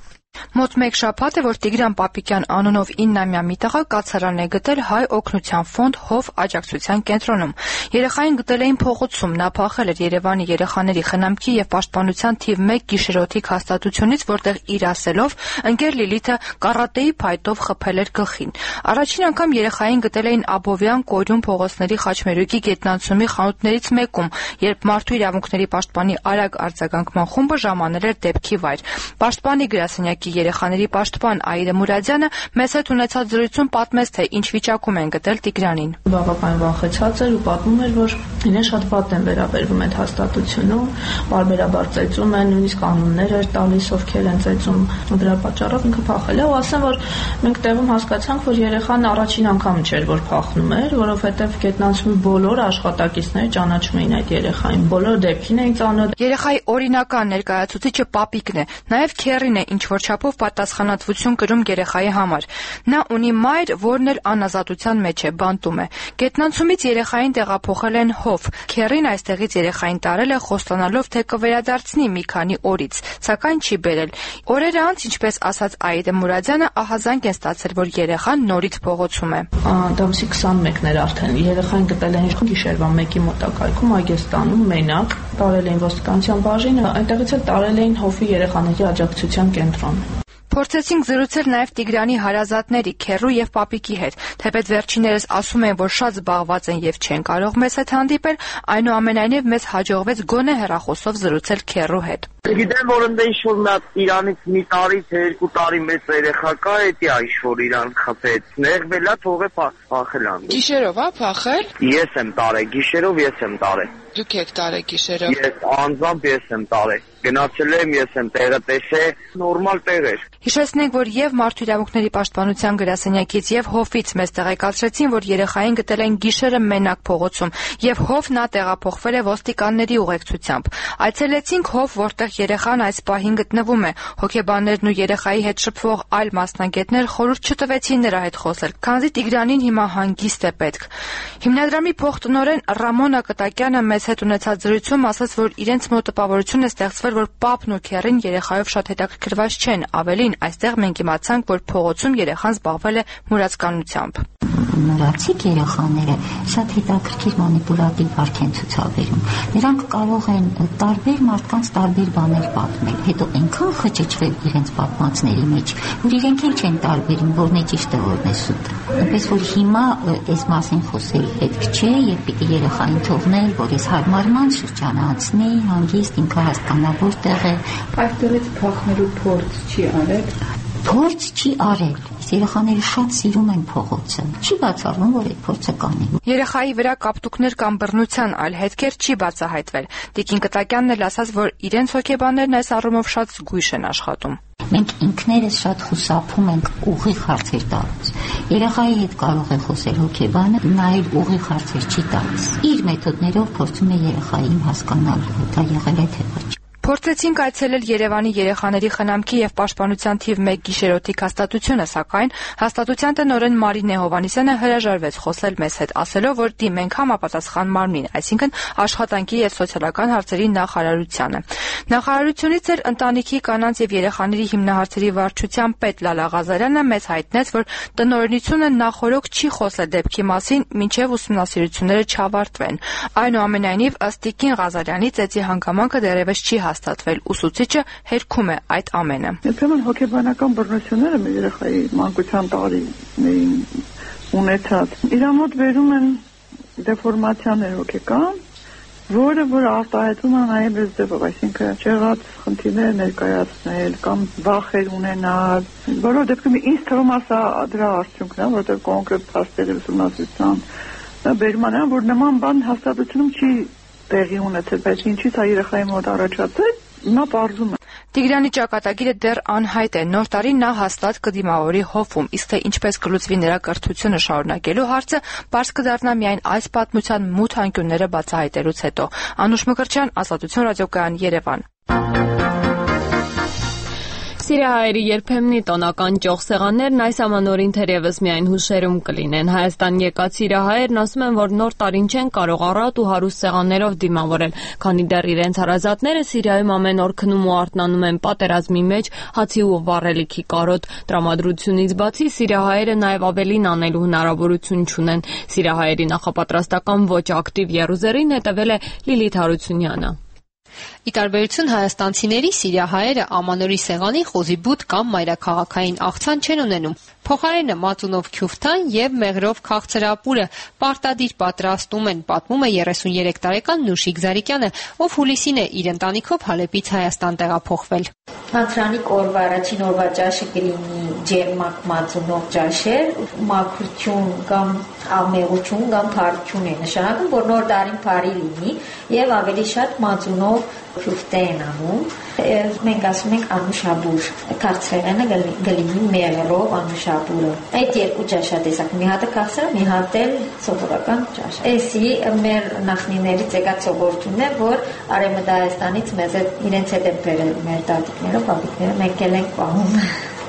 Մոտ մեկ շաբաթ է, որ Տիգրան Պապիկյան անունով 9-ամյա մի տղա կացարան է գտել Հայ օգնության ֆոնդ Հով աջակցության կենտրոնում։ Երեխային գտել էին փողոցում, նա փախել էր Երևանի երեխաների խնամքի եւ պաշտպանության թիվ 1 գիշերօթիկ հաստատությունից, որտեղ իր ասելով ընկեր Լիլիթը կարատեի փայտով խփել էր գլխին։ Առաջին անգամ երեխային գտել էին Աբովյան, Կորյուն փողոցների Խաչմերուկի գետնանցումի խանութներից մեկում, երբ Մարդու իրավունքների պաշտպանի արագ արձագանքման խումբը ժամանել էր դեպքի վայր։ Պաշտպանի գրասենյակի երեխաների պաշտպան Աիդա Մուրադյանը մեծ հետ ունեցած զրույցում պատմեց, թե ինչ վիճակում են գտել Տիգրանին։ Բավական վախեցած էր ու պատմում էր, որ իրեն շատ վատ են վերաբերվում այդ հաստատությունում, բարբերաբար ծեծում են, նույնիսկ անուններ էր տալիս, ովքեր են ծեծում, դրա պատճառով ինքը փախել է։ Ու ասեմ, որ մենք տեղում հասկացանք, որ երեխան առաջին անգամ չէր, որ փախնում էր, որովհետև գետնանցումի բոլոր աշխատակիցները ճանաչում էին այդ երեխային, բոլոր դեպքին էին ծանոթ։ Երեխայի օրինական ներկայացուցիչը Պապիկն է, նաև Քերին է ինչ որ չափով պատասխանատվություն կրում երեխայի համար։ Նա ունի մայր, որն էլ անազատության մեջ է, բանտում է։ Գետնանցումից երեխային տեղափոխել են Հով։ Քերին այստեղից երեխային տարել է խոստանալով, թե կվերադարձնի մի քանի օրից, սակայն չի բերել։ Օրեր անց, ինչպես ասաց Աիդա Մուրադյանը, ահազանգ են ստացել, որ երեխան նորից փողոցում է։ Դամսի 21-ն էր արդեն։ Երեխային գտել են գիշերվա 1-ի մոտակայքում Այգեստանում մենակ, տարել էին ոստիկանության բաժինը, այնտեղից էլ տարել էին Հովի երեխաների աջակցության կենտրոն։ Փորձեցինք զրուցել նաև Տիգրանի հարազատների Քերու եւ Պապիկի հետ, թեպետ վերջիններս ասում են, որ շատ զբաղված են եւ չեն կարող մեզ հետ հանդիպել, այնուամենայնիվ մեզ հաջողվեց գոնե հեռախոսով զրուցել Քերու հետ։ Գիտեմ, որ ընդ ինչ-որ նա Իրանից մի տարի թե 2 տարի մեծ երեխա կա, էդի ինչ-որ իրան խփեց, նեղվել է, թողե փախել ան։ Գիշերով է փախել։ Ես եմ տարել, գիշերով ես եմ տարել։ Դուք եք տարել գիշերով։ Ես անձամբ ես եմ տարել։ Գնացել եմ, ես եմ տեղը տեսել, նորմալ տեղ էր։ Հիշեցնենք, որ եւ Մարդու իրավունքների պաշտպանության գրասենյակից եւ Հովից մեզ տեղեկացրեցին, որ երեխային գտել են գիշերը մենակ փողոցում, եւ Հով նա տեղափոխվել է ոստիկանների ուղեկցությամբ։ Այցելեցինք Հով, որտեղ երեխան այս պահին գտնվում է։ Հոգեբաններն ու երեխայի հետ շփվող այլ մասնագետներ խորհուրդ չտվեցին նրա հետ խոսել, քանզի Տիգրանին հիմա հանգիստ է պետք։ Հիմնադրամի փոխտնօրեն Ռամոնա Կտակյանը մեզ հետ ունեցած զրույցում ասաց, որ իրենց մոտ տպավորություն է ստեղծվել, որ Պապն ու Քերին երեխայով շատ հետաքրքրված չեն, ավելին այստեղ մենք իմացանք, որ փողոցում երեխան զբաղվել է մուրացկանությամբ։ Մուրացիկ երեխաները շատ հետաքրքիր մանիպուլատիվ վարք են ցուցաբերում։ Նրանք կարող են տարբեր մարդկանց տարբեր բաներ պատմել, հետո այնքան խճճվել իրենց պատմածների մեջ, որ իրենք էլ չեն տարբերում, որն է ճիշտը, որն է սուտը։ Այնպես որ հիմա այս մասին խոսել պետք չէ եւ պիտի երեխային թողնել, որ այս հարմարման շրջանը անցնի, հանգիստ ինքը հասկանա որտեղ է։ Այստեղից փախնելու փորձ չի արել։ Փորձ չի արել։ Երեխաները շատ սիրում են փողոցը։ Չի բացառվում, որ այդ փորձը կանի։ Երեխայի վրա կապտուկներ կամ բռնության այլ հետքեր չի բացահայտվել։ Տիկին Կտակյանն էլ ասաց, որ իրենց հոգեբաններն այս առումով շատ զգույշ են աշխատում։ Մենք ինքներս շատ խուսափում ենք ուղիղ հարցեր տալուց։ Երեխայի հետ կարող է խոսել հոգեբանը, նա էլ ուղիղ հարցեր չի տալիս։ Իր մեթոդներով փորձում է երեխային հասկանալ, դա եղել է թե ոչ։ Փորձեցինք այցելել Երևանի երեխաների խնամքի եւ պաշտպանության թիվ 1 գիշերօթիկ հաստատությունը, սակայն հաստատության տնօրեն Մարինե Հովհաննիսյանը հրաժարվեց խոսել մեզ հետ, ասելով, որ դիմենք համապատասխան մարմին, այսինքն աշխատանքի եւ սոցիալական հարցերի նախարարությանը։ Նախարարությունից էլ ընտանիքի, կանանց եւ երեխաների հիմնահարցերի վարչության պետ Լալա Ղազարյանը մեզ հայտնեց, որ տնօրենությունը նախորոք չի խոսել դեպքի մասին, մինչեւ ուսումնասիրությունները չավարտվեն։ Այնուամենայնիվ, ըստ Տիկին Ղազարյանի, ծեծի հանգամանքը դեռևս չի հաստատվել, ուսուցիչը հերքում է այդ ամենը։ Երբեմն հոգեբանական բռնությունները մեր երեխայի մանկության տարիներին ունեցած, իր մոտ վերում են դեֆորմացիաներ հոգեկան որ արտահայտում է նաև այս ձևով, այսինքն չեղած խնդիրները ներկայացնել կամ վախեր ունենալ, որով դեպքում ինձ թվում է սա դրա արդյունքն է, որտեղ կոնկրետ փաստերի ուսումնասիրության բերման է, որ նման բան հաստատությունում չի տեղի ունեցել, բայց ինչի՞ց է երեխայի մոտ առաջացել, նա պարզում է։ Տիգրանի ճակատագիրը դեռ անհայտ է։ Նոր տարին նա հաստատ կդիմավորի Հոֆում, իսկ թե ինչպես կլուծվի նրա կրթությունը շարունակելու հարցը, պարզ կդառնա միայն այս պատմության մութ անկյունները բացահայտելուց հետո։ Անուշ Մկրտչյան, Ազատություն ռադիոկայան, Երևան։ Սիրիահայերի երբեմնի տոնական ճոխ սեղաններն այս ամանորին թերևս միայն հուշերում կլինեն։ Հայաստան եկած սիրիահայերն ասում են, որ նոր տարին չեն կարող առատ ու հարուստ սեղաններով դիմավորել, քանի դեռ իրենց հարազատները Սիրիայում ամեն օր քնում ու արթնանում են պատերազմի մեջ հացի ու վառելիքի կարոտ։ Տրամադրությունից բացի սիրիահայերը նաև ավելին անելու հնարավորություն չունեն։ Սիրիահայերի նախապատրաստական ոչ ակտիվ եռուզերին հետևել է Լիլիթ Հարությունյանը։ Ի տարբերություն հայաստանցիների, սիրիահայերը ամանորի սեղանի խոզիբութ կամ մայրաքաղաքային աղցան չեն ունենում։ Փոխարենը մածունով քյուֆթան եւ մեղրով քաղցրապուրը պարտադիր պատրաստում են, պատմում է 33 տարեկան Նուշիկ Զարիկյանը, ով հուլիսին է իր ընտանիքով Հալեպից Հայաստան տեղափոխվել։ Հանցրանիկ օրվա առաջին օրվա ճաշը կլինի ջերմակ մածունով ճաշեր, մաքրություն կամ ամեղություն կամ փարություն է նշանակում, որ նոր տարին բարի լինի եւ ավելի շատ մածունով քյուֆտե են անում։ Մենք ասում ենք անուշաբուր, քաղցրեղենը գլինի մեղրով անուշաբուրը։ Այդ երկու ճաշատեսակ, մի հատը քաղցրը, մի հատ էլ սովորական ճաշ։ Էսի մեր նախնիներից եկած սովորությունն է, որ Արևմտահայաստանից մեզ իրենց հետ են բերել մեր տատիկները, բաբիկները, մենք էլ ենք պահում։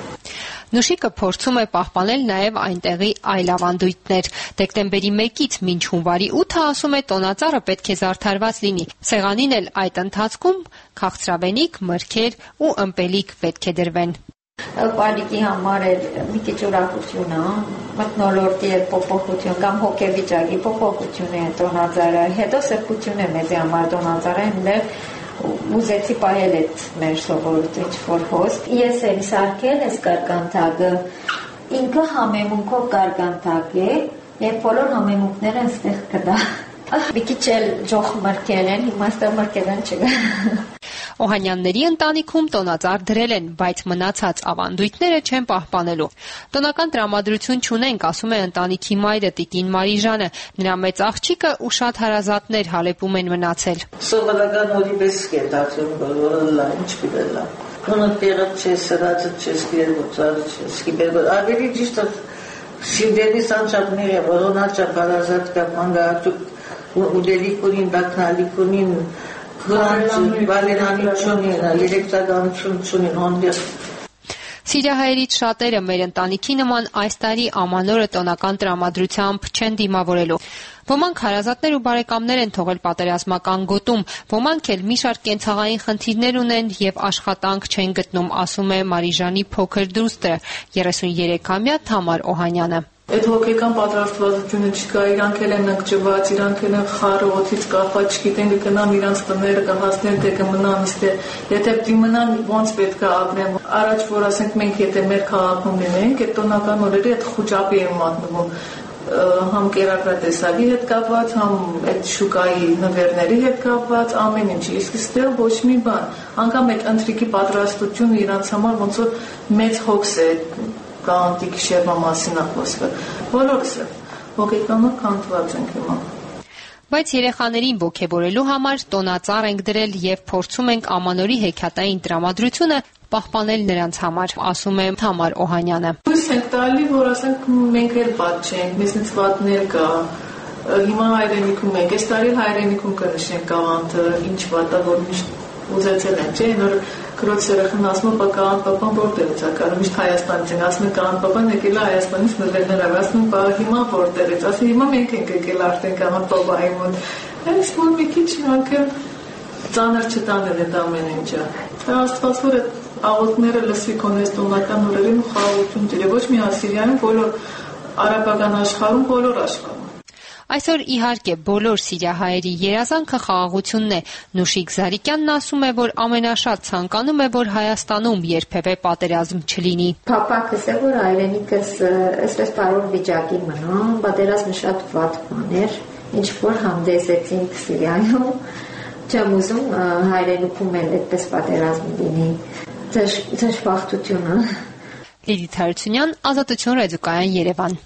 Նուշիկը փորձում է պահպանել նաև այնտեղի այլ ավանդույթներ։ Դեկտեմբերի 1-ից մինչ հունվարի 8-ը, ասում է, տոնածառը պետք է զարդարված լինի։ Սեղանին էլ այդ ընթացքում քաղցրավենիք, մրգեր ու ըմպելիք պետք է դրվեն։ Պալիկի համար էլ մի քիչ ուրախություն է, մթնոլորտի էլ փոփոխություն կամ հոգեվիճակի փոփոխություն է տոնածառը, հետո սրբություն է մեզ համար տոնածառը, այնտեղ ուզեցի պահել այդ մեր սովորույթը ինչ-որ հոսք։ Ես եմ սարքել այս կարգանթագը, ինքը համեմունքով կարգանթագ է, եւ բոլոր համեմունքները այստեղ կդա։ Մի քիչ էլ ջոխ մրգել են, հիմա այստեղ մրգելն չկա։ Օհանյանների ընտանիքում տոնածառ դրել են, բայց մնացած ավանդույթները չեն պահպանելու։ Տոնական տրամադրություն չունենք, ասում է ընտանիքի մայրը Տիկին Մարիժանը։ Նրա մեծ աղջիկը ու շատ հարազատներ Հալեպում են մնացել։ Սովորական օրի պես կետացում, որ լա, ինչ կդելա։ Ունը տեղը չես, սրածը չես, գերգոցարը չես, գիբերգոց։ Ավելի ճիշտ է, շինդերի սանչակներ է, որոնաճա բարազատ կա, մանգահատուկ ուդելիք ունին, դակնալիք ունին, Սիրիահայերից շատերը մեր ընտանիքի նման այս տարի ամանորը տոնական տրամադրությամբ չեն դիմավորելու։ Ոմանք հարազատներ ու բարեկամներ են թողել պատերազմական գոտում, ոմանք էլ մի շարք կենցաղային խնդիրներ ունեն եւ աշխատանք չեն գտնում, ասում է Մարիժանի փոքր դուստրը, 33-ամյա Թամար Օհանյանը։ Այդ հոգեկան պատրաստվածությունը չկա, իրանք էլ են ընկճված, իրանք էլ են խառը օդից կախված, չգիտեն կգնամ իրանց տները կհասնեն, թե կմնամ իստե, եթե պիտի մնամ ոնց պետք է ապրեմ։ Առաջ որ ասենք մենք եթե մեր քաղաքում լինեինք, այդ տոնական օրերի այդ խուճապի են մատնվում, համ կերակրատեսակի հետ կապված, համ այդ շուկայի նվերների հետ կապված, ամեն ինչ, իսկ ստեղ ոչ մի բան, անգամ այդ ընթրիկի պատրաստությունը իրանց համար ոնց որ մեծ հոգս է կանտիկ շերմա մասին ախոսքը, բոլորս է, հոգեկանով կանտված ենք հիմա։ Բայց երեխաներին ոգևորելու համար տոնածառ ենք դրել եւ փորձում ենք ամանորի հեքիաթային տրամադրությունը պահպանել նրանց համար, ասում է Թամար Օհանյանը։ Հույս ենք տալի, որ ասենք մենք էլ վատ չենք, մեզնից վատներ կա, հիմա հայրենիքում ենք, այս տարի հայրենիքում կնշենք աղանդը, ինչ վատա, որ միշտ ուզեցել են, չէ, նոր Քրոջ երեխան ասում է Կանան պապան որտեղից է գալու, միշտ Հայաստանից են, ասում է Կանան պապան եկել է Հայաստանից նվերներ ավ, ասում է հիմա որտեղից, ասում հիմա մենք ենք եկել արդեն Կանան պապայի մոտ, այս որ մի քիչ իրանք ծանր չտանել այդ ամեն ինչը։ Աստված որ այդ աղոթները լսվի քոնես տոնական օրերին ու խաղաղություն տիրի, ոչ միայն Սիրիայում, բոլոր արաբական աշխարհում, բոլոր աշխարհում։ Այսօր իհարկե բոլոր սիրիահայերի երազանքը խաղաղությունն է։ Նուշիկ Զարիկյանն ասում է, որ ամենաշատ ցանկանում է, որ Հայաստանում երբևէ պատերազմ չլինի։ Փապակս է, որ հայրենիքս այսպես բարոր վիճակի մնա, պատերազմը շատ վատ բան էր։ ինչ որ հանդեսեցինք Սիրիայում, չեմ ուզում հայրենիքում էլ այդպես պատերազմ լինի, դժբախտությունը։ Լիլիթ Հարությունյան, Ազատություն ռադիոկայան, Երևան։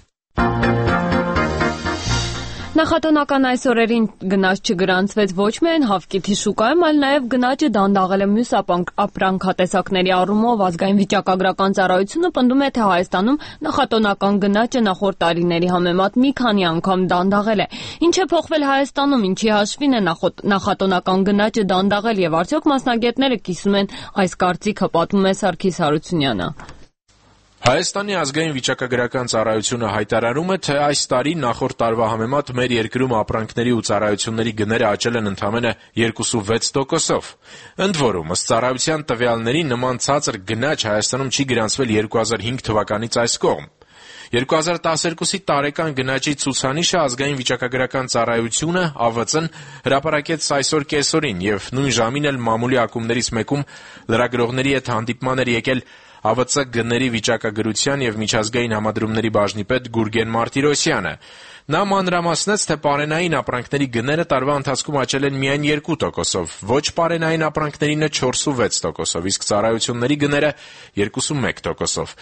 Նախատոնական այս օրերին գնաճ չգրանցվեց ոչ միայն հավկիթի շուկայում, այլ նաև գնաճը դանդաղել է մյուս ապրանքատեսակների առումով։ Ազգային վիճակագրական ծառայությունը պնդում է, թե Հայաստանում նախատոնական գնաճը նախորդ տարիների համեմատ մի քանի անգամ դանդաղել է։ Ինչ է փոխվել Հայաստանում, ինչի հաշվին է նախատոնական գնաճը դանդաղել եւ արդյոք մասնագետները կիսում են այս կարծիքը, պատմում է Սարգիս Հարությունյանը։ Հայաստանի ազգային վիճակագրական ծառայությունը հայտարարում է, թե այս տարի նախորդ տարվա համեմատ մեր երկրում ապրանքների ու ծառայությունների գները աճել են ընդամենը 2.6%-ով։ Ընդ որում, ըստ ծառայության տվյալների, նման ցածր գնաճ Հայաստանում չի գրանցվել 2005 թվականից այս կողմ։ 2012-ի տարեկան գնաճի ցուցանիշը ազգային վիճակագրական ծառայությունը ԱՎԾ-ն հրապարակեց այսօր կեսօրին եւ նույն ժամին էլ մամուլի ակումբներից մեկում լրագրողների հետ հանդիպման էր եկել ԱՎԾ գների վիճակագրության եւ միջազգային համադրումների բաժնի պետ Գուրգեն Մարտիրոսյանը։ Նա մանրամասնեց, թե պարենային ապրանքների գները տարվա ընթացքում աճել են միայն 2%-ով, ոչ պարենային ապրանքներինը 4.6%-ով, իսկ ծառայությունների գները 2.1%-ով։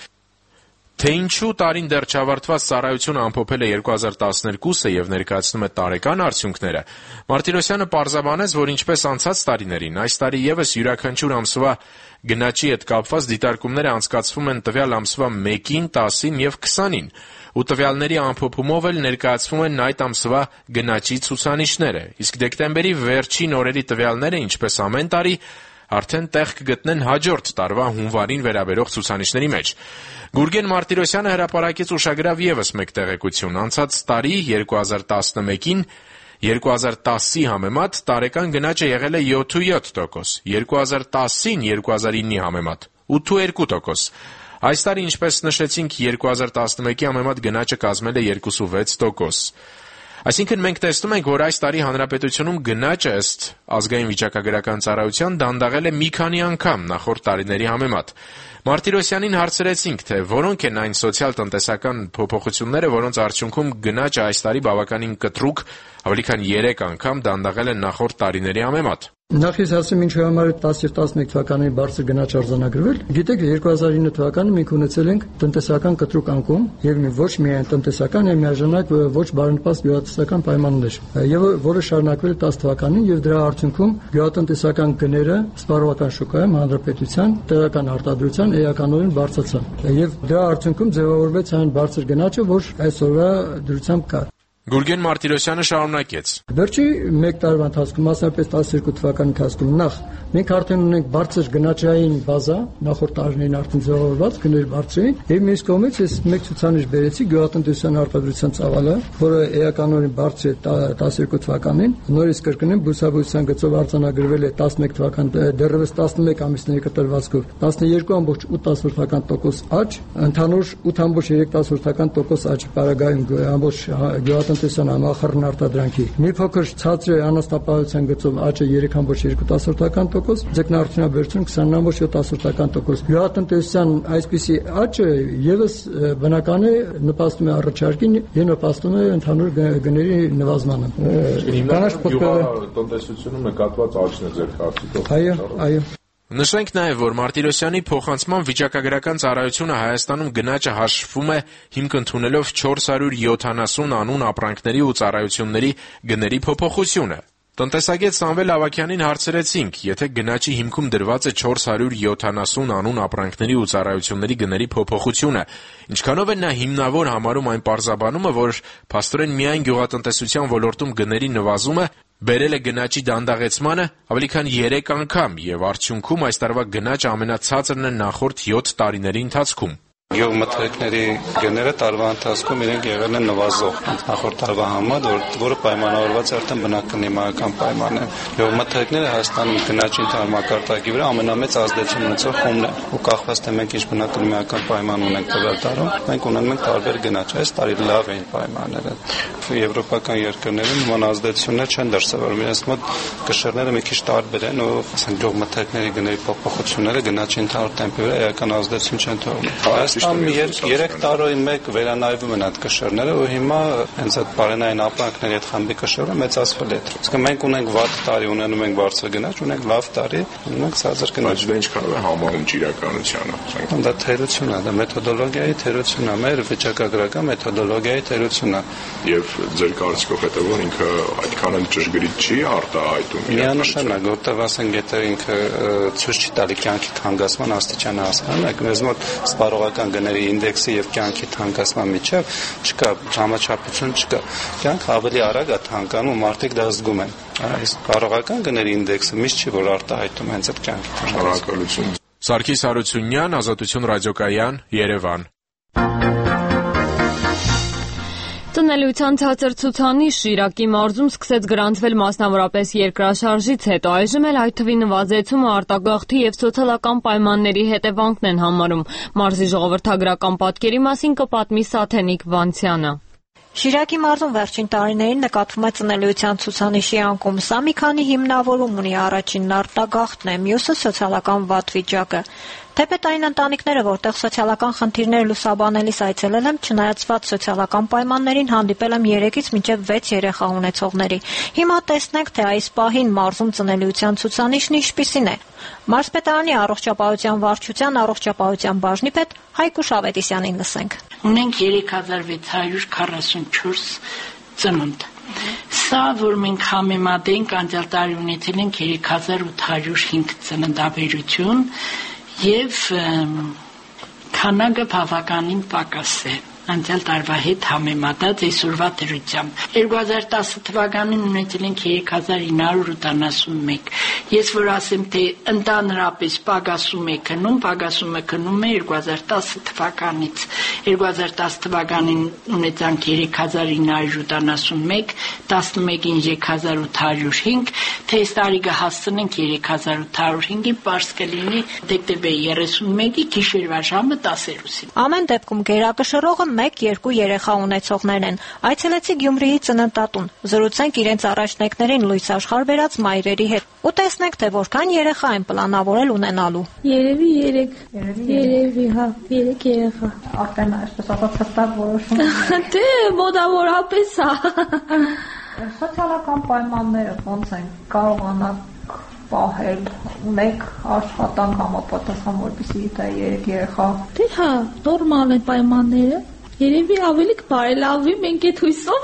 Թե ինչու տարին դեռ չավարտված ծառայությունը ամփոփել է 2012-ը եւ ներկայացնում է տարեկան արդյունքները, Մարտիրոսյանը պարզաբանեց, որ ինչպես անցած տարիներին, այս տարի եւս յուրաքանչյուր ամսվա գնաճի հետ կապված դիտարկումները անցկացվում են տվյալ ամսվա 1-ին, 10-ին եւ 20-ին, ու տվյալների ամփոփումով էլ ներկայացվում են այդ ամսվա գնաճի ցուցանիշները, իսկ դեկտեմբերի վերջին օրերի տվյալները, ինչպես ամեն տարի, արդեն տեղ կգտնեն հաջորդ տարվա հունվարին վերաբերող ցուցանիշների մեջ։ Գուրգեն Մարտիրոսյանը հրապարակեց ուշագրավ եւս մեկ տեղեկություն։ Անցած տարի 2011-ին 2010-ի համեմատ տարեկան գնաճը եղել է 7.7%, 2010-ին 2009-ի համեմատ 8.2%։ Այս տարի, ինչպես նշեցինք, 2011-ի համեմատ գնաճը կազմել է 2.6%։ Այսինքն մենք տեսնում ենք, որ այս տարի հանրապետությունում գնաճը ըստ ազգային վիճակագրական ծառայության դանդաղել է մի քանի անգամ նախորդ տարիների համեմատ։ Մարտիրոսյանին հարցրեցինք, թե որոնք են այն սոցիալ-տնտեսական փոփոխությունները, որոնց արդյունքում գնաճը այս տարի բավականին կտրուկ ավելի քան 3 անգամ դանդաղել է նախորդ տարիների համեմատ։ Նախ ես ասեմ ինչու համար է 10 եւ 11 թվականների բարձր գնաճ արձանագրվել։ Գիտեք, 2009 թվականին մենք ունեցել ենք տնտեսական կտրուկ անկում եւ ոչ միայն տնտեսական, այլ միաժամանակ ոչ բարենպաստ գյուղատնտեսական պայմաններ, եւ որը շարունակվել է 10 թվականին եւ դրա արդյունքում գյուղատնտեսական գները սպառողական շուկայում հանրապետության տեղական արտադրության էականորեն բարձրացան եւ դրա արդյունքում ձևավորվեց այն բարձր գնաճը, որ այսօրվա դրությամբ կա։ Գուրգեն Մարտիրոսյանը շարունակեց. Վերջի 1 տարվա ընթացքում, մասնավորապես 12 թվականի ընթացքում, նախ մենք արդեն ունենք բարձր գնաճային բազա, նախորդ տարիներին արդեն ձևավորված գներ բարձր էին, եւ մյուս կողմից ես մեկ ցուցանիշ բերեցի գյուղատնտեսության արտադրության ծավալը, որը էականորեն բարձր է 12 թվականին, նորից կրկնեմ, բուսաբուծության գծով արձանագրվել է 11 թվական դեռևս 11 ամիսների կտրվածքով 12.8% աճ, ընդհանուր 8.3% աճ պարագայում ամբողջ տնտեսական համախառն արտադրանքի։ Մի փոքր ցածր է անաստապահության գծով աճը 3.2%, ձկնարդյունաբերություն 20.7%։ Գյուղատնտեսության այսպիսի աճը եւս բնական է նպաստում է առաջարկին եւ նպաստում է ընդհանուր գների նվազմանը։ Գյուղատնտեսությունում նկատված աճն է ձեր կարծիքով։ Այո։ Նշենք նաև, որ Մարտիրոսյանի փոխանցման վիճակագրական ծառայությունը Հայաստանում գնաճը հաշվում է հիմք ընդունելով 470 անուն ապրանքների ու ծառայությունների գների փոփոխությունը։ Տնտեսագետ Սամվել Ավագյանին հարցրեցինք, եթե գնաճի հիմքում դրված է 470 անուն ապրանքների ու ծառայությունների գների փոփոխությունը, ինչքանով է նա հիմնավոր համարում այն պարզաբանումը, որ փաստորեն միայն գյուղատնտեսության ոլորտում գների նվազումը բերել է գնաճի դանդաղեցմանը ավելի քան 3 անգամ եւ արդյունքում այս տարվա գնաճը ամենացածրն է նախորդ 7 տարիների ընթացքում։ Գյուղմթերքների գները տարվա ընթացքում իրենք եղել են նվազող նախորդ տարվա համեմատ, որը պայմանավորված է արդեն բնակլիմայական պայմաններով։ Գյուղմթերքները Հայաստանում գնաճի ընդհանրամակարդակի վրա ամենամեծ ազդեցություն ունեցող խումբն է, ու կախված թե մենք ինչ բնակլիմայական պայման ունենք տվյալ տարում, մենք ունենում ենք տարբեր գնաճ։ Այս տարի լավ էին պայմանները։ Եվրոպական երկրներում նման ազդեցություններ չեն դրսևորվում, իրենց մոտ կշռները մի քիչ տարբեր են, ու ասենք գյուղմթերքների գների փոփոխությունները գնաճի ընդհանուր տեմպի վրա էական ազդեցություն չեն թողնում։ 3 տարի մեկ վերանայվում են այդ կշռները ու հիմա հենց այդ բարենային ապրանքների այդ խմբի կշռը մեծացվել է։ Իսկ մենք ունենք վատ տարի, ունենում ենք բարձր գնաճ, ունենք լավ տարի, ունենք ցածր գնաճ։ Բայց դա ինչքան է համարում իրականությանը։ Դա թերություն է, դա մեթոդոլոգիայի թերություն է, մեր վիճակագրական մեթոդոլոգիայի թերություն է։ Եվ ձեր կարծիքով հետո որ ինքը այդքան էլ ճշգրիտ չի արտահայտում։ Միանշանակ, որտեղ ասենք եթե ինքը ցույց չի տալի կյանքի թանկացման աստիճանը հասկանում եք, մեզ մոտ սպառողական գների ինդեքսի եւ կյանքի թանկացման միջեւ չկա համաչափություն չկա։ Կյանքը ավելի արագ է թանկանում, մարդիկ դա զգում են։ Իսկ սպառողական գների ինդեքսը միշտ չի որ արտահայտում հենց այդ կյանքի թանկացումը։ Սարգիս Հարությունյան, Ազատություն ռադիոկայան, Երևան։ Տնելիության ցածր ցուցանիշ Շիրակի մարզում սկսեց գրանցվել մասնավորապես երկրաշարժից հետո, այժմ էլ այդ թվի նվազեցումը արտագաղթի եւ սոցիալական պայմանների հետևանքն են համարում։ Մարզի ժողովրդագրական պատկերի մասին կպատմի Սաթենիկ Վանցյանը։ Շիրակի մարզում վերջին տարիներին նկատվում է ծնելիության ցուցանիշի անկում։ Սա մի քանի հիմնավորում ունի, առաջինն արտագաղթն է, մյուսը սոցիալական վատ վիճակը։ Թեպետ այն ընտանիքները, որտեղ սոցիալական խնդիրներ լուսաբանելիս այցելել եմ, չնայած վատ սոցիալական պայմաններին հանդիպել եմ 3-ից մինչև 6 երեխա ունեցողների։ Հիմա տեսնենք, թե այս պահին մարզում ծնելիության ցուցանիշն ինչպիսին է։ Մարզպետարանի առողջապահության վարչության առողջապահության բաժնի պետ Հայկուշ Ավետիսյանին լսենք։ Ունենք 3644 ծնունդ։ Սա, որ մենք համեմատենք, անցյալ տարի ունեցել ենք 3805 ծննդաբերություն եւ քանակը բավականին պակաս է անցյալ տարվա հետ համեմատած այսօրվա դրությամբ 2010 թվականին ունեցել ենք 3981 ես որ ասեմ թե ընդհանրապես պակասում է քնում 2010 թվականից 2010 թվականին ունեցանք 3981 11-ին 3805 թե այս տարի կհասցնենք 3805-ի պարզ կլինի դեկտեմբերի 31-ի գիշերվա ժամը 10:00-ին ամեն դեպքում գերակշռողը 1-2 երեխա ունեցողներն են։ Այցելեցի Գյումրիի ծննդատուն։ Զրուցենք իրենց առաջնեկներին լույս աշխարհ բերած մայրերի հետ։ Ու տեսնենք, թե որքան երեխա են պլանավորել ունենալու։ Երևի 3 երեխա։ Արդեն այսպես ասած հստակ որոշում։ Դե մոտավորապես է։ Սոցիալական պայմանները ոնց են կարողանաք պահել, ունեք աշխատանք համապատասխան, որպեսզի դա 3 երեխա։ Դե հա, նորմալ են պայմանները։ Երևի ավելի կբարելավի մենք այդ հույսով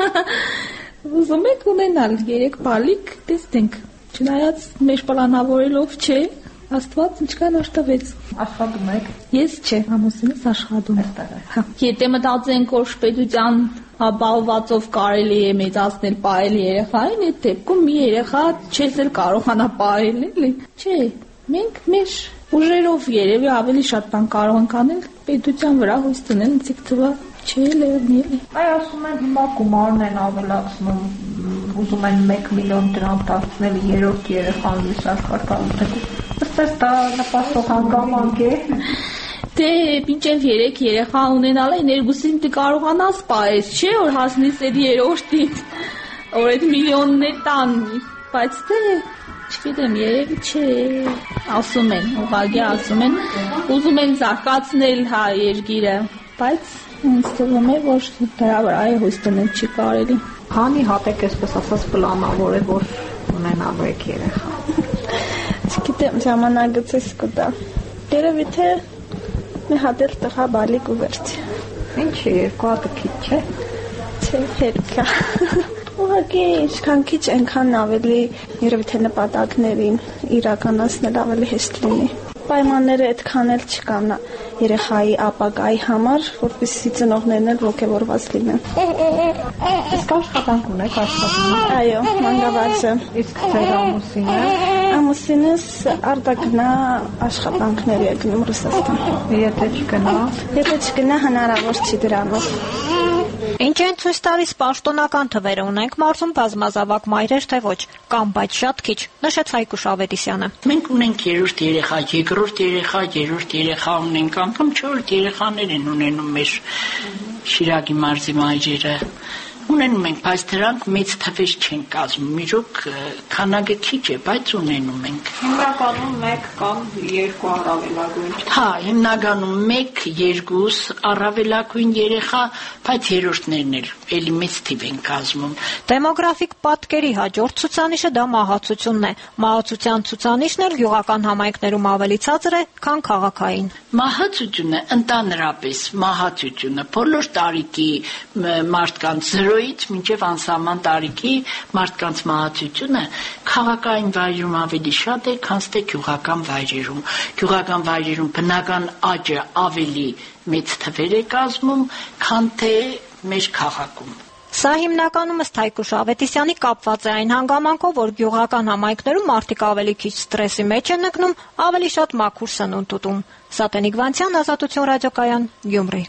ուզում ենք ունենալ 3 բալիկ, տեսնենք, չնայած մեր պլանավորելով չէ, Աստված ինչքան աշտվեց։ Աշխատում եք։ Ես չէ, ամուսինս աշխատում է։ Հա։ Եթե մտածենք, որ շպետության ապահովվածով կարելի է մեծացնել պահել երեխային, այդ դեպքում մի երեխա չես էլ կարողանա պահել, էլի։ Չէ, մենք մեր ուժերով երևի ավելի շատ բան կարող ենք անել, պետության վրա հույս տնեն, ցիկ թվա չէ լերնի։ Այ ասում են հիմա գումարն են ավելացնում, ուզում են 1 միլիոն դրամ դարձնել 3-րդ երեխան լույս աշխարհ տալու։ Այստեղ դա նպաստող հանգամանք է։ Դե մինչև 3 երեխա ունենալը ներգուսին դե կարողանաս պահես, չէ՞ որ հասնես այդ 3-րդին, որ այդ միլիոններ տան, բայց դե չգիտեմ, երևի չէ, ասում են, ուղղակի ասում են, ուզում են զարգացնել հա երկիրը, բայց ինձ թվում է, որ դրա վրա հույս դնել չի կարելի։ Քանի հատ եք այսպես ասած պլանավորել, որ ունենալու եք երեխա։ Չգիտեմ, ժամանակից կտա։ Երևի թե մի հատ էլ տղա բալիկ ու վերջ։ Ինչ է, 2 հատը քիչ չէ։ Չէ, հետքա։ Ուղղակի ինչքան քիչ, այնքան ավելի երևի թե նպատակներին իրականացնել ավելի հեշտ լինի։ Պայմանները այդքան էլ չկան երեխայի ապագայի համար, որպեսզի ծնողներն էլ ոգևորված լինեն։ Իսկ աշխատանք ունեք, աշխատում եք։ Այո, մանկավարժ եմ։ Իսկ ձեր ամուսինը։ Ամուսինս արտագնա աշխատանքների է գնում Ռուսաստան։ Եթե չգնա, հնարավոր չի դրանով։ Ինչ են ցույց տալիս պաշտոնական թվերը, ունենք մարզում բազմազավակ մայրեր, թե ոչ, կամ բայց շատ քիչ, նշեց Հայկուշ Ավետիսյանը։ Մենք ունենք 3-րդ երեխա, 2-րդ երեխա, 3-րդ երեխա ունենք, անգամ 4-րդ երեխաներ են ունենում մեր Շիրակի մարզի մայրերը։ Ունենում ենք, բայց դրանք մեծ թվեր չեն կազմում։ Իրոք քանակը քիչ է, բայց ունենում ենք։ Հիմնականում 1 կամ 2 առավելագույն։ Հա, հիմնականում 1-2 առավելագույն երեխա, բայց երրորդներն էլ էլի մեծ թիվ են կազմում։ Դեմոգրաֆիկ պատկերի հաջորդ ցուցանիշը դա մահացությունն է։ Մահացության ցուցանիշն էլ գյուղական համայնքներում ավելի ցածր է, քան քաղաքային։ Մահացությունը ընդհանրապես մահացությունը բոլոր տարիքի մարդկանց 0-ից մինչև անսահման տարիքի մարդկանց մահացությունը քաղաքային վայրերում ավելի շատ է, քան թե գյուղական վայրերում։ Գյուղական վայրերում բնական աճը ավելի մեծ թվեր է կազմում, քան թե մեր քաղաքում։ Սա հիմնականում ըստ Հայկուշ Ավետիսյանի կապված է այն հանգամանքով, որ գյուղական համայնքներում մարդիկ ավելի քիչ ստրեսի մեջ են ընկնում, ավելի շատ մաքուր սնունդ ուտում։ Սատենիկ Վանցյան, Ազատություն ռադիոկայան, Գյումրի։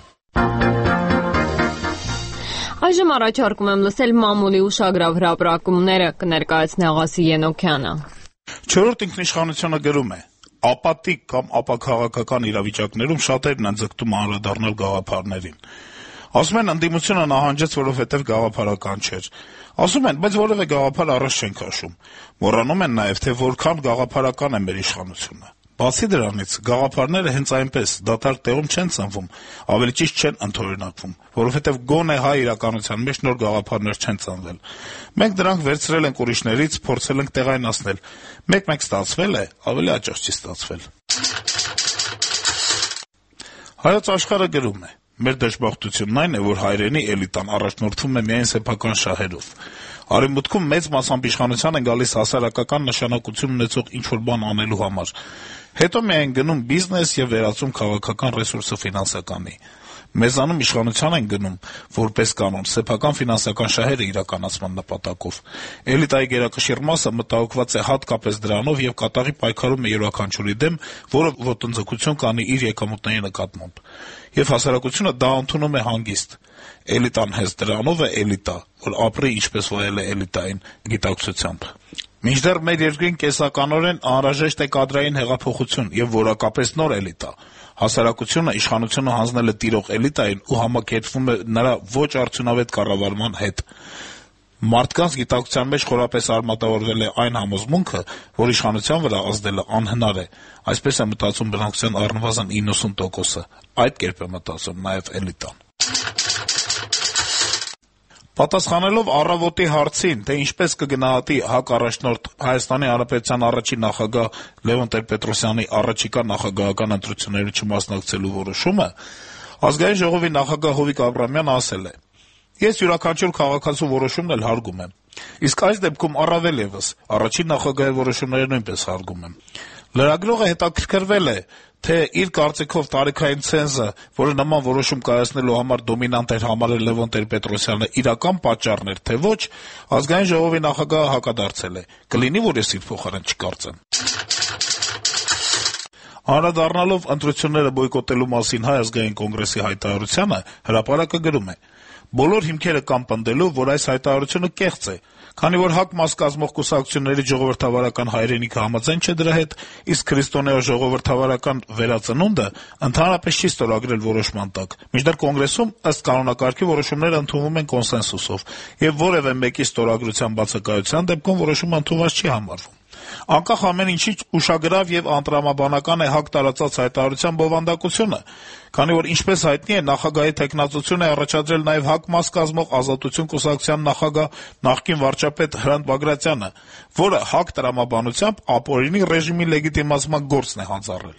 Այժմ առաջարկում եմ լսել մամուլի ուշագրավ հրապարակումները, կներկայացնի Աղասի Ենոքյանը։ 4-րդ ինքնիշխանությունը գրում է. ապատիկ կամ ապաքաղաքական իրավիճակներում շատերն են ձգտում անդրադառնալ գաղափարներին։ Ասում են, ընդդիմությունը նահանջեց, որովհետև գաղափարական չէր։ Ասում են, բայց որևէ գաղափար առաջ չեն քաշում։ Մոռանում են նաև, թե որքան գաղափարական է մեր իշխանությունը։ Բացի դրանից, գաղափարները հենց այնպես դատարկ տեղում չեն ծնվում, ավելի ճիշտ չեն ընդօրինակվում, որովհետև գոնե հայ իրականության մեջ նոր գաղափարներ չեն ծնվել։ Մենք դրանք վերցրել ենք ուրիշներից, փորձել ենք տեղայնացնել։ Մեկ-մեկ ստացվել է, ավելի հաճախ չի ստացվել։ Հայոց Աշխարհը գրում է. մեր դժբախտությունն այն է, որ հայրենի էլիտան առաջնորդվում է միայն սեփական շահերով։ Արևմուտքում մեծ մասամբ իշխանության են գալիս հասարակական նշանակություն ունեցող ինչ-որ բան անելու համար։ Հետո միայն գնում բիզնես եւ վերածում քաղաքական ռեսուրսը ֆինանսականի։ Մեզանում իշխանության են գնում, որպես կանոն, սեփական ֆինանսական շահերը իրականացման նպատակով։ Էլիտայի գերակշիռ մասը մտահոգված է հատկապես դրանով եւ կատաղի պայքարում է յուրաքանչյուրի դեմ, որը ոտնձգություն կանի իր եկամուտների նկատմամբ։ Եվ հասարակությունը դա ընդունում է հանգիստ։ Էլիտան հենց դրանով է էլիտա, որ ապրի ինչպես վայել է էլիտային գիտակցությամբ։ Մինչդեռ մեր երկրին կեսականորեն անհրաժեշտ է կադրային հեղափոխություն եւ որակապես նոր էլիտա։ Հասարակությունը իշխանությունը հանձնել է տիրող էլիտային ու համակերպվում է նրա ոչ արդյունավետ կառավարման հետ։ Մարդկանց գիտակցության մեջ խորապես արմատավորվել է այն համոզմունքը, որ իշխանության վրա ազդելը անհնար է։ Այսպես է մտածում բնակչության առնվազն 90%-ը։ Այդ կերպ է մտածում նաև էլիտան։ Պատասխանելով առավոտի հարցին, թե ինչպես կգնահատի ՀԱԿ առաջնորդ Հայաստանի Հանրապետության առաջին նախագահ Լևոն Տեր-Պետրոսյանի առաջիկա նախագահական ընտրությունների չմասնակցելու որոշումը, Ազգային ժողովի նախագահ Հովիկ Աբրահամյանը ասել է. «Ես յուրաքանչյուր քաղաքացու որոշումն էլ հարգում եմ, իսկ այս դեպքում առավել ևս առաջին նախագահի որոշումները նույնպես հարգում եմ»։ Լրագրողը հետաքրքրվել է, թե իր կարծիքով տարիքային ցենզը, որը նման որոշում կայացնելու համար դոմինանտ էր համարել Լևոն Տեր-Պետրոսյանը, իրական պատճառն էր, թե ոչ, Ազգային ժողովի նախագահը հակադարձել է. «Կլինի, որ ես իր փոխարեն չկարծեմ»։ Անդրադառնալով ընտրությունները բոյկոտելու մասին Հայ ազգային կոնգրեսի հայտարարությանը, հրապարակը գրում է. «Բոլոր հիմքերը կան պնդելու, որ այս հայտարարությունը կեղծ է, քանի որ ՀԱԿ մաս կազմող կուսակցությունների ժողովրդավարական հայրենիքը համաձայն չէ դրա հետ, իսկ քրիստոնեա ժողովրդավարական վերածնունդը ընդհանրապես չի ստորագրել որոշման տակ, մինչդեռ կոնգրեսում ըստ կանոնակարգի որոշումները ընդունվում են կոնսենսուսով, եւ որևէ մեկի ստորագրության բացակայության դեպքում որոշումը ընդունված չի համարվում։ Անկախ ամեն ինչից ուշագրավ եւ անտրամաբանական է ՀԱԿ տարածած հայտարարության բովանդակությունը, քանի որ ինչպես հայտնի է, նախագահի թեկնածություն է առաջադրել նաեւ ՀԱԿ մաս կազմող Ազատություն կուսակցության նախագահ նախկին վարչապետ Հրանտ Բագրատյանը, որը ՀԱԿ տրամաբանությամբ ապօրինի ռեժիմի լեգիտիմացման գործն է հանձարել։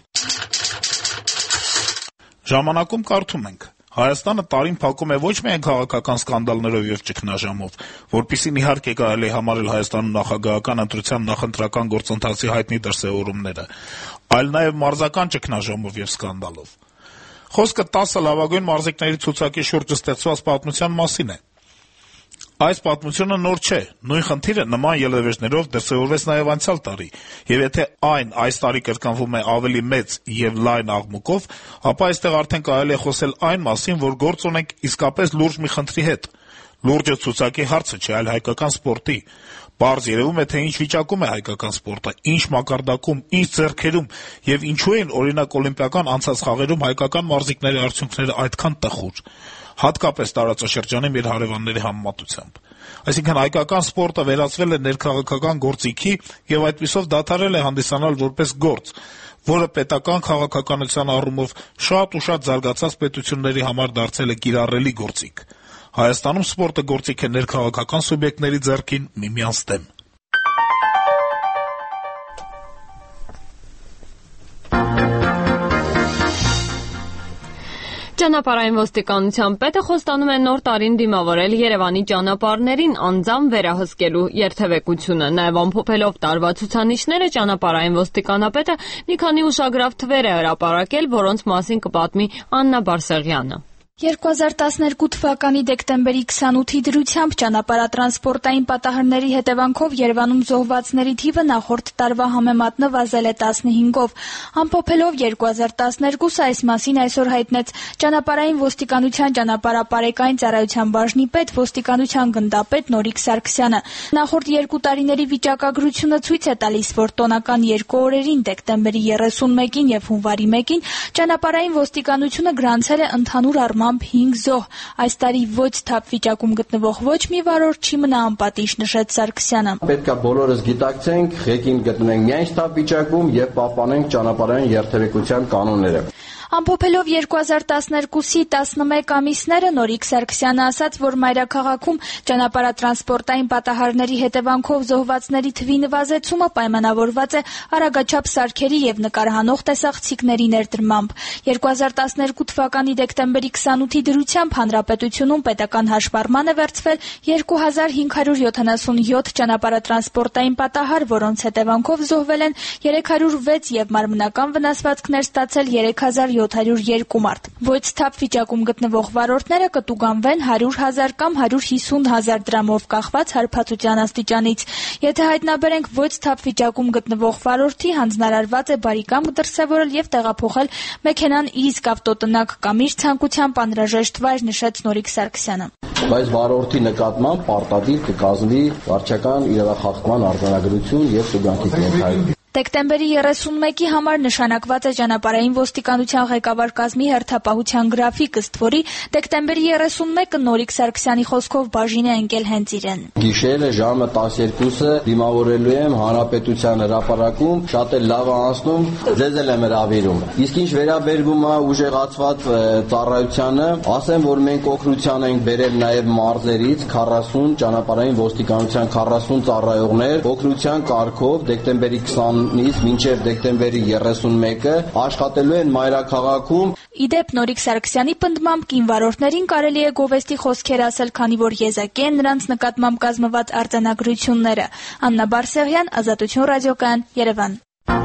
Ժամանակում կարդում ենք. Հայաստանը տարին փակում է ոչ միայն քաղաքական սկանդալներով եւ ճգնաժամով, որպիսին իհարկե կարելի է համարել Հայաստանում նախագահական ընտրության նախընտրական գործընթացի հայտնի դրսեւորումները, այլ նաեւ մարզական ճգնաժամով եւ սկանդալով։ Խոսքը 10 լավագույն մարզիկների ցուցակի շուրջ ստեղծված պատմության մասին է։ Այս պատմությունը նոր չէ, նույն խնդիրը նման ելևէջներով դրսևորվեց նաև անցյալ տարի, եւ եթե այն այս տարի կրկնվում է ավելի մեծ եւ լայն աղմուկով, ապա այստեղ արդեն կարելի է խոսել այն մասին, որ գործ ունենք իսկապես լուրջ մի խնդրի հետ։ Լուրջը ցուցակի հարցը չէ, այլ հայկական սպորտի։ Պարզ երևում է, թե ինչ վիճակում է հայկական սպորտը, ինչ մակարդակում, ինչ ձեռքերում եւ ինչու են օրինակ օլիմպիական անցած խաղերում հայկական մարզիկների արդյունքները այդքան տխուր։ հատկապես տարածաշրջանում իր հարևանների համեմատությամբ։ Այսինքն հայկական սպորտը վերածվել է ներքաղաքական գործիքի եւ այդպիսով դադարել է հանդիսանալ որպես գործ, որը պետական քաղաքականության առումով շատ ու շատ զարգացած պետությունների համար դարձել է կիրառելի գործիք։ Հայաստանում սպորտը գործիք է ներքաղաքական սուբյեկտների ձեռքին միմյանց դեմ։ Ճանապարհային ոստիկանության պետը խոստանում է նոր տարին դիմավորել Երևանի ճանապարհներին անձամբ վերահսկելու երթևեկությունը։ Նաև ամփոփելով տարվա ցուցանիշները, ճանապարհային ոստիկանապետը մի քանի ուշագրավ թվեր է հրապարակել, որոնց մասին կպատմի Աննա Բարսեղյանը։ 2012 թվականի դեկտեմբերի 28-ի դրությամբ ճանապարհատրանսպորտային պատահարների հետևանքով Երևանում զոհվածների թիվը նախորդ տարվա համեմատ նվազել է 15-ով։ Ամփոփելով 2012-ը այս մասին այսօր հայտնեց ճանապարհային ոստիկանության ճանապարհապարեկային ծառայության բաժնի պետ ոստիկանության գնդապետ Նորիկ Սարգսյանը։ Նախորդ 2 տարիների վիճակագրությունը ցույց է տալիս, որ տոնական 2 օրերին դեկտեմբերի 31-ին եւ հունվարի 1-ին ճանապարհային ոստիկանությունը գրանցել է ընդհանուր առմամբ 5 զոհ։ Այս տարի ոչ թափ վիճակում գտնվող ոչ մի վարորդ չի մնա անպատիժ, նշեց Սարգսյանը։ Պետք է բոլորս գիտակցենք, ղեկին գտնենք միայն թափ վիճակում եւ պահպանենք ճանապարհային երթևեկության կանոնները։ Ամփոփելով 2012-ի 11 ամիսները, Նորիկ Սարգսյանը ասաց, որ մայրաքաղաքում ճանապարհատրանսպորտային պատահարների հետևանքով զոհվածների թվի նվազեցումը պայմանավորված է արագաչափ սարքերի եւ նկարահանող տեսախցիկների ներդրմամբ։ 2012 թվականի դեկտեմբերի 28-ի դրությամբ հանրապետությունում պետական հաշվառման է վերցվել 2577 ճանապարհատրանսպորտային պատահար, որոնց հետևանքով զոհվել են 306 եւ մարմնական վնասվածքներ ստացել 3702 մարդ։ Ոչ թափ վիճակում գտնվող վարորդները կտուգանվեն 100,000 կամ 150,000 դրամով կախված հարբածության աստիճանից։ Եթե հայտնաբերենք ոչ թափ վիճակում գտնվող վարորդի, հանձնարարված է բարիկամ դրսևորել եւ տեղափոխել մեքենան իսկ ավտոտնակ կամ իր ցանկությամբ անհրաժեշտ վայր, նշեց Նորիկ Սարգսյանը։ Բայց վարորդի նկատմամբ պարտադիր կկազմվի վարչական իրավախախտման արձանագրություն եւ տուգանքի կենտրոնի։ Դեկտեմբերի 31-ի համար նշանակված է ճանապարհային ոստիկանության ղեկավար կազմի հերթապահության գրաֆիկ, ըստ որի դեկտեմբերի 31-ը Նորիկ Սարգսյանի խոսքով բաժին է ընկել հենց իրեն։ Գիշերը ժամը 12-ը դիմավորելու եմ հանրապետության հրապարակում, շատ էլ լավ անցնում, ձեզ էլ եմ հրավիրում։ Իսկ ինչ վերաբերվում է ուժեղացված ծառայությանը, ասեմ, որ մենք օգնության ենք բերել նաև մարզերից 40 ճանապարհային ոստիկանության 40 ծառայողներ օգնության կարգով դեկտեմբերի 20-ից մինչև դեկտեմբերի 31-ը աշխատելու են մայրաքաղաքում։ Իդեպ Նորիկ Սարգսյանի պնդմամբ կին վարորդներին կարելի է գովեստի խոսքեր ասել, քանի որ եզակի են նրանց նկատմամբ կազմված արձանագրությունները։ Աննա Բարսեղյան, Ազատություն ռադիոկայան, Երևան։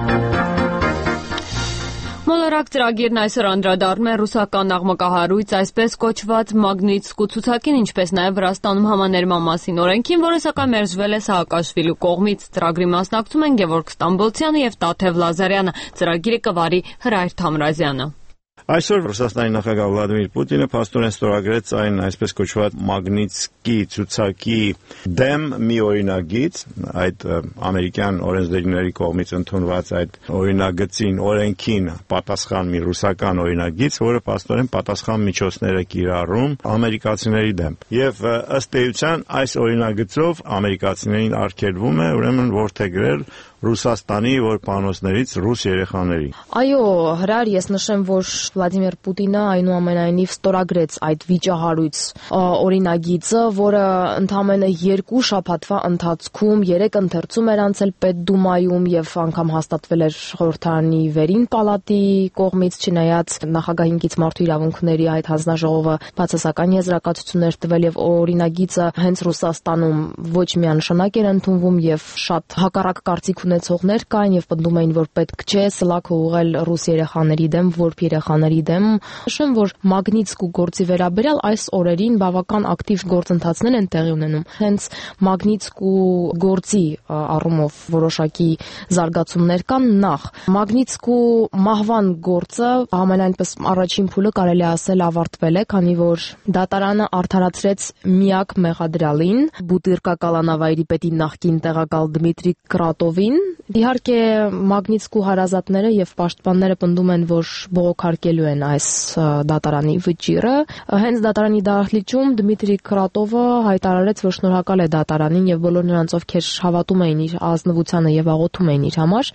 Մոլորակ ծրագիրն այսօր անդրադառնում է ռուսական աղմկահարույց, այսպես կոչված Մագնիտսկու ցուցակին, ինչպես նաև Վրաստանում համաներման մասին օրենքին, որը սակայն մերժվել է Սաակաշվիլու կողմից։ Ծրագրի մասնակցում են Գևորգ Ստամբոլցյանը եւ Տաթև Լազարյանը։ Ծրագիրը կվարի Հրայր Թամրազյանը։ Այսօր Ռուսաստանի նախագահ Վլադիմիր Պուտինը փաստորեն ստորագրեց այն այսպես կոչված Մագնիտսկի ցուցակի դեմ մի օրինագիծ, այդ ամերիկյան օրենսդիրների կողմից ընդունված այդ օրինագծին, օրենքին պատասխան մի ռուսական օրինագիծ, որը փաստորեն պատասխան միջոցներ է կիրառում ամերիկացիների դեմ։ Եվ ըստ էության այս օրինագծով ամերիկացիներին արգելվում է ուրեմն որդեգրել Ռուսաստանի որպանոցներից ռուս երեխաների։ Այո, Հրար, ես նշեմ, որ Վլադիմիր Պուտինը այնուամենայնիվ ստորագրեց այդ վիճահարույց օրինագիծը, որը ընդամենը 2 շաբաթվա ընթացքում 3 ընթերցում էր անցել Պետդումայում եւ անգամ հաստատվել էր խորհրդարանի վերին պալատի կողմից, չնայած նախագահին կից մարդու իրավունքների այդ հանձնաժողովը բացասական եզրակացություններ տվել եւ օրինագիծը հենց Ռուսաստանում ոչ միանշանակ էր ընդունվում եւ շատ հակառակ կարծիք ունեցողներ կային եւ պնդում էին, որ պետք չէ սլաք ուղղել ռուս երեխաների դեմ, որբ երեխաների դեմ։ Նշեմ, որ Մագնիտսկու գործի վերաբերյալ այս օրերին բավական ակտիվ գործընթացներ են տեղի ունենում։ Հենց Մագնիտսկու գործի առումով որոշակի զարգացումներ կան։ Նախ Մագնիտսկու մահվան գործը ամենայնպես առաջին փուլը կարելի ասել ավարտվել է, քանի որ դատարանը արդարացրեց միակ մեղադրյալին՝ Բուտիրկա կալանավայրի պետի նախկին տեղակալ Դմիտրի Կրատովին, Իհարկե Մագնիտսկու հարազատները եւ պաշտպանները պնդում են, որ բողոքարկելու են այս դատարանի վճիռը։ Հենց դատարանի դահլիճում Դմիտրի Կրատովը հայտարարեց, որ շնորհակալ է դատարանին եւ բոլոր նրանց, ովքեր հավատում էին իր ազնվությանը եւ աղոթում էին իր համար։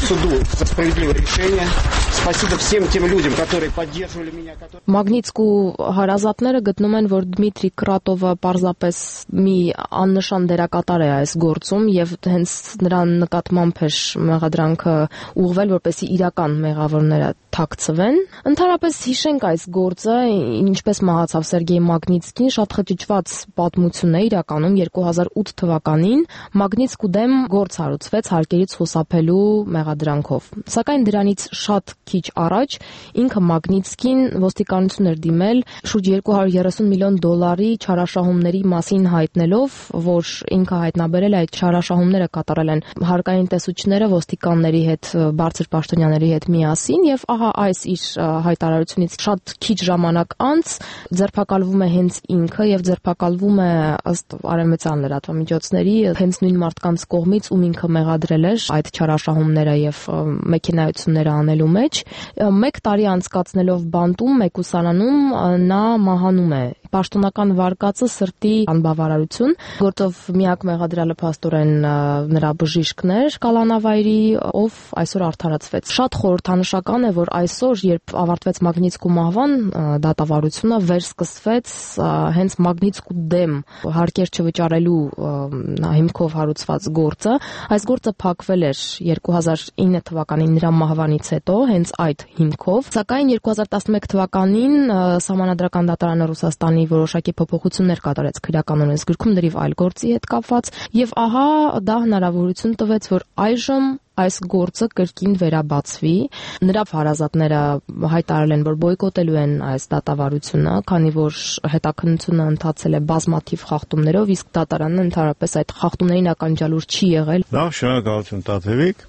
Մագնիտսկու հարազատները գտնում են, որ Դմիտրի Կրատովը պարզապես մի աննշան դերակատար է այս գործում եւ հենց նրան նկատմամբ էր մեղադրանքը ուղղվել, որպեսզի իրական մեղավորները թաքցվեն։ Ընդհանրապես հիշենք այս գործը, ինչպես մահացավ Սերգեյ Մագնիտսկին, շատ խճճված պատմություն է իրականում 2008 թվականին Մագնիտսկու դեմ գործ հարուցվեց հարկերից խուսափելու մեղադրանքով։ Սակայն դրանից շատ քիչ առաջ ինքը Մագնիտսկին ոստիկանություն էր դիմել շուրջ $230 միլիոն չարաշահումների մասին հայտնելով, որ ինքը հայտնաբերել է այդ չարաշահումները կատարել են հարկային տեսուչները ոստիկանների հետ, բարձր պաշտոնյաների հետ միասին եւ ահա այս իր հայտարարությունից շատ քիչ ժամանակ անց ձերբակալվում է հենց ինքը եւ ձերբակալվում է ըստ արևմտյան լրատվամիջոցների հենց նույն մարդկանց կողմից, ում ինքը մեղադրել էր այդ չարաշահումները եւ մեքենայությունները անելու մեջ։ 1 տարի անցկացնելով բանտում, մեկուսարանում նա մահանում է։ Պաշտոնական վարկածը սրտի անբավարարություն, գործով միակ մեղադրյալը փաստորեն նրա բժիշկն էր կալանավայրի, ով այսօր արդարացվեց։ Շատ խորհրդանշական է, որ այսօր, երբ ավարտվեց Մագնիտսկու մահվան դատավարությունը, վերսկսվեց հենց Մագնիտսկու դեմ հարկեր չվճարելու հիմքով հարուցված գործը։ Այս գործը փակվել էր 2009 թվականին նրա մահվանից հետո, հենց այդ հիմքով։ Սակայն 2011 թվականին Սահմանադրական դատարանը Ռուսաստանի որոշակի փոփոխություններ կատարեց քրեական օրենսգրքում լրիվ այլ գործի հետ կապված եւ ահա դա հնարավորություն տվեց, որ այժմ այս գործը կրկին վերաբացվի։ Նրա հարազատները հայտարարել են, որ բոյկոտելու են այս դատավարությունը, քանի որ հետաքննությունը ընթացել է բազմաթիվ խախտումներով, իսկ դատարանը ընդհանրապես այդ խախտումներին ականջալուր չի եղել։ Լավ, շնորհակալություն Տաթևիկ։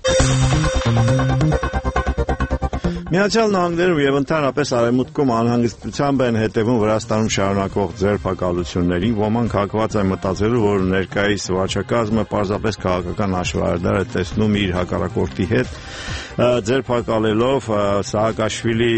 Միացյալ Նահանգներում եւ ընդհանրապես Արևմուտքում անհանգստությամբ են հետևում Վրաստանում շարունակվող ձերբակալություններին։ Ոմանք հակված են մտածելու, որ ներկայիս վարչակազմը պարզապես քաղաքական հաշվարկներ է տեսնում իր հակառակորդի հետ, ձերբակալելով Սաակաշվիլի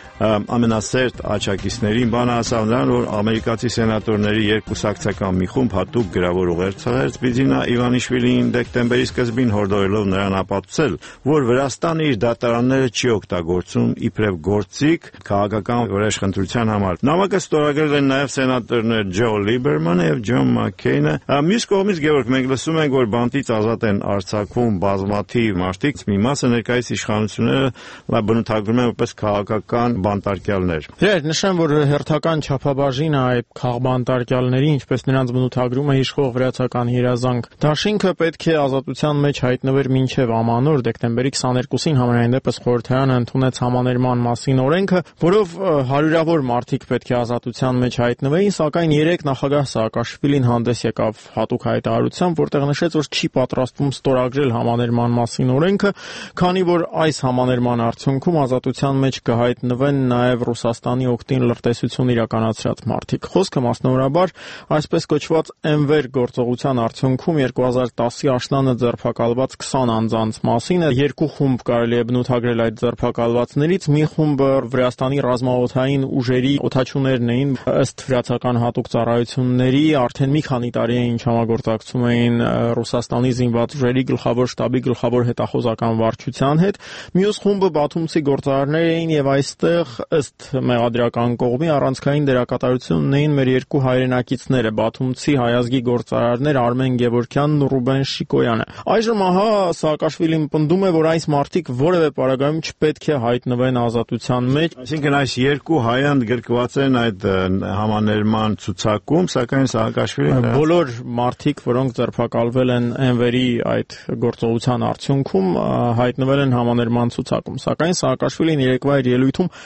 ամենասերտ աչակիցներին, բանը ասավ նրան, որ ամերիկացի սենատորների երկուսակցական մի խումբ հատուկ գրավոր ուղեր ցեղեց Բիձինա Իվանիշվիլիին դեկտեմբերի սկզբին, հորդորելով նրան ապացուցել, որ Վրաստանը իր դատարանները չի օգտագործում իբրև գործիք քաղաքական վրեժխնդրության համար։ Նամակը ստորագրել են նաև սենատորներ Ջո Լիբերմանը եւ Ջոն Մաքքեյնը։ Մյուս կողմից, Գևորգ, մենք լսում ենք, որ բանտից ազատ են արձակվում բազմաթիվ մարդիկ, մի մասը ներկայիս իշխանությունները բնութագրում են որպես քաղաքական բանտարկյալներ։ Նշեմ, որ հերթական չափաբաժինը այդ քաղբանտարկյալների, ինչպես նրանց բնութագրում է իշխող վրացական երազանք դաշինքը, պետք է ազատության մեջ հայտնվեր մինչև ամանոր դեկտեմբերի 22-ին համենայն դեպս խորհրդարանը ընդունեց համաներման մասին օրենքը, որով հարյուրավոր մարդիկ պետք է ազատության մեջ հայտնվեին, սակայն երեք նախագահ Սաակաշվիլին հանդես եկավ հատուկ հայտարարությամբ, որտեղ նշեց, որ չի պատրաստվում ստորագրել համաներման մասին օրենքը, քանի որ այս համաներման արդյունքում ազատության մեջ կհայտնվեն նաև Ռուսաստանի օգտին լրտեսություն իրականացրած մարդիկ։ Խոսքը մասնավորաբար այսպես կոչված Էնվեր գործողության արդյունքում 2010-ի աշնանը ձերբակալված 20 անձանց մասին է։ Երկու խումբ կարելի է բնութագրել այդ ձերբակալվածներից։ Մի խումբը Վրաստանի ռազմաօդային ուժերի օդաչուներն էին, ըստ վրացական հատուկ ծառայությունների արդեն մի քանի տարի է ինչ համագործակցում էին Ռուսաստանի զինված ուժերի գլխավոր շտաբի գլխավոր հետախուզական վարչության հետ։ Մյուս խումբը բաթումցի գործարարներ էին եւ այստեղ ըստ մեղադրական կողմի առանցքային դերակատարություն ունեին մեր երկու հայրենակիցները՝ բաթումցի հայազգի գործարարներ Արմեն Գևորգյանն ու Ռուբեն Շիկոյանը։ Այժմ ահա Սաակաշվիլին պնդում է, որ այս մարդիկ որևէ պարագայում չպետք է հայտնվեն ազատության մեջ։ Այսինքն այս երկու հայ ընդգրկված են այդ համաներման ցուցակում, սակայն Սաակաշվիլին բոլոր մարդիկ, որոնք ձերբակալվել են Էնվերի այդ գործողության արդյունքում, հայտնվել են համաներման ցուցակում։ Սակայն Սաակաշվիլին երեկվա իր ելույթում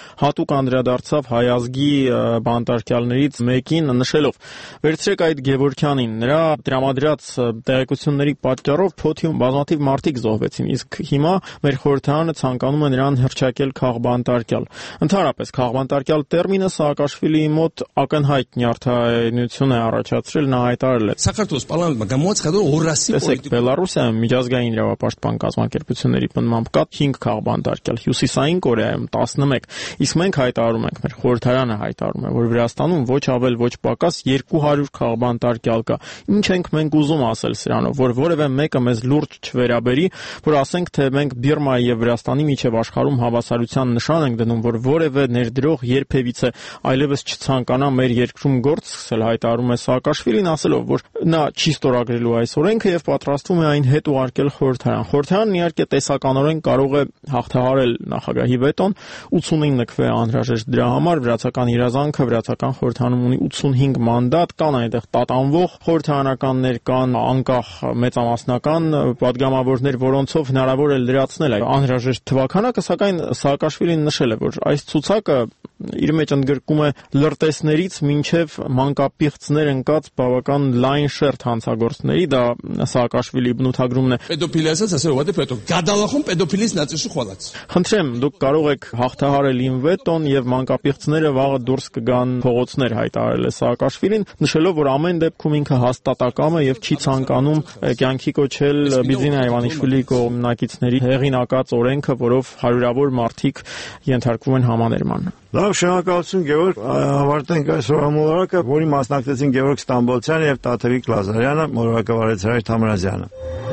հատուկ անդրադարձավ հայ ազգի բանտարկյալներից մեկին, նշելով. «Վերցրեք այդ Գևորգյանին, նրա տրամադրած տեղեկությունների պատճառով Փոթիում բազմաթիվ մարդիկ զոհվեցին, իսկ հիմա մեր խորհրդարանը ցանկանում է նրան հռչակել քաղբանտարկյալ»։ Ընդհանրապես, քաղբանտարկյալ տերմինը Սաակաշվիլիի մոտ ակնհայտ նյարդայնություն է առաջացրել, նա հայտարարել է. «Սակրատոս պալանտ մագամոց Տեսեք, Բելարուսիայում միջազգային իրավապաշտպան կազմակերպությունների պնդմամբ կա 5 քաղբանտարկյալ, Հյուսիսային Կորեայում 11, իսկ մենք հայտարարում ենք, մեր խորհրդարանը հայտարարում է, որ Վրաստանում ոչ ավել ոչ պակաս 200 քաղբանտարկյալ կա։ Ինչ ենք մենք ուզում ասել սրանով, որ որևէ մեկը մեզ լուրջ չվերաբերի, որ ասենք, թե մենք Բիրմայի եւ Վրաստանի միջև աշխարհում հավասարության նշան ենք դնում, որ որևէ ներդրող երբևիցե այլևս չցանկանա մեր երկրում գործ սկսել», հայտարարում է Սաակաշվիլին, ասելով, որ նա չի ստորագրելու այս օրենքը եւ պատրաստվում է այն հետ ուղարկել խորհրդարան։ Խորհրդարանն իհարկե տեսականորեն կարող է հաղթահարել նախագահի վետոն, 89 քվե անհրաժեշտ դրա համար, վրացական երազանքը վրացական խորհրդարանում ունի 85 մանդատ, կան այնտեղ տատանվող խորհրդարանականներ, կան անկախ մեծամասնական պատգամավորներ, որոնցով հնարավոր է լրացնել այդ անհրաժեշտ թվաքանակը, սակայն Սաակաշվիլին նշել է, որ այս ցուցակը իր մեջ ընդգրկում է լրտեսներից մինչև մանկապիղծներ ընկած բավական լայն շերտ հանցագործների, դա Սաակաշվիլի բնութագրումն է։ Պետոփիլիասից ասել ո՞ր է պետո։ Գադալախում պետոփիլիս նացիში խոլած։ Խնդրեմ, դուք կարող եք հաղթահարել իմ վետոն եւ մանկապիղծները վաղը դուրս կգան փողոցներ, հայտարարել է Սաակաշվիլին, նշելով, որ ամեն դեպքում ինքը հաստատակամ է եւ չի ցանկանում կյանքի կոչել Բիձինա Իվանիշվիլի կողմնակիցների հեղինակած օրենքը, որով հարյուրավոր մարդիկ ենթարկվում են համաներման։ Լավ, շնորհակալություն Գևորգ, ավարտենք այս հրամոլորակը, որի մասնակցեցին Գևորգ Ստամբոլցյանը եւ Տաթևիկ Լազարյանը, մոլորակը վարեց Հրայր Թամրազյանը։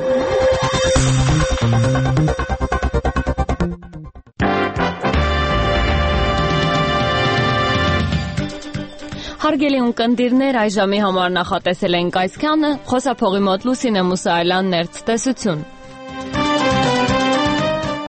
Հարգելի ունկնդիրներ, այժմի համար նախատեսել ենք այսքանը, խոսափողի մոտ Լուսինե Մուսայելյանն էր ցտեսություն։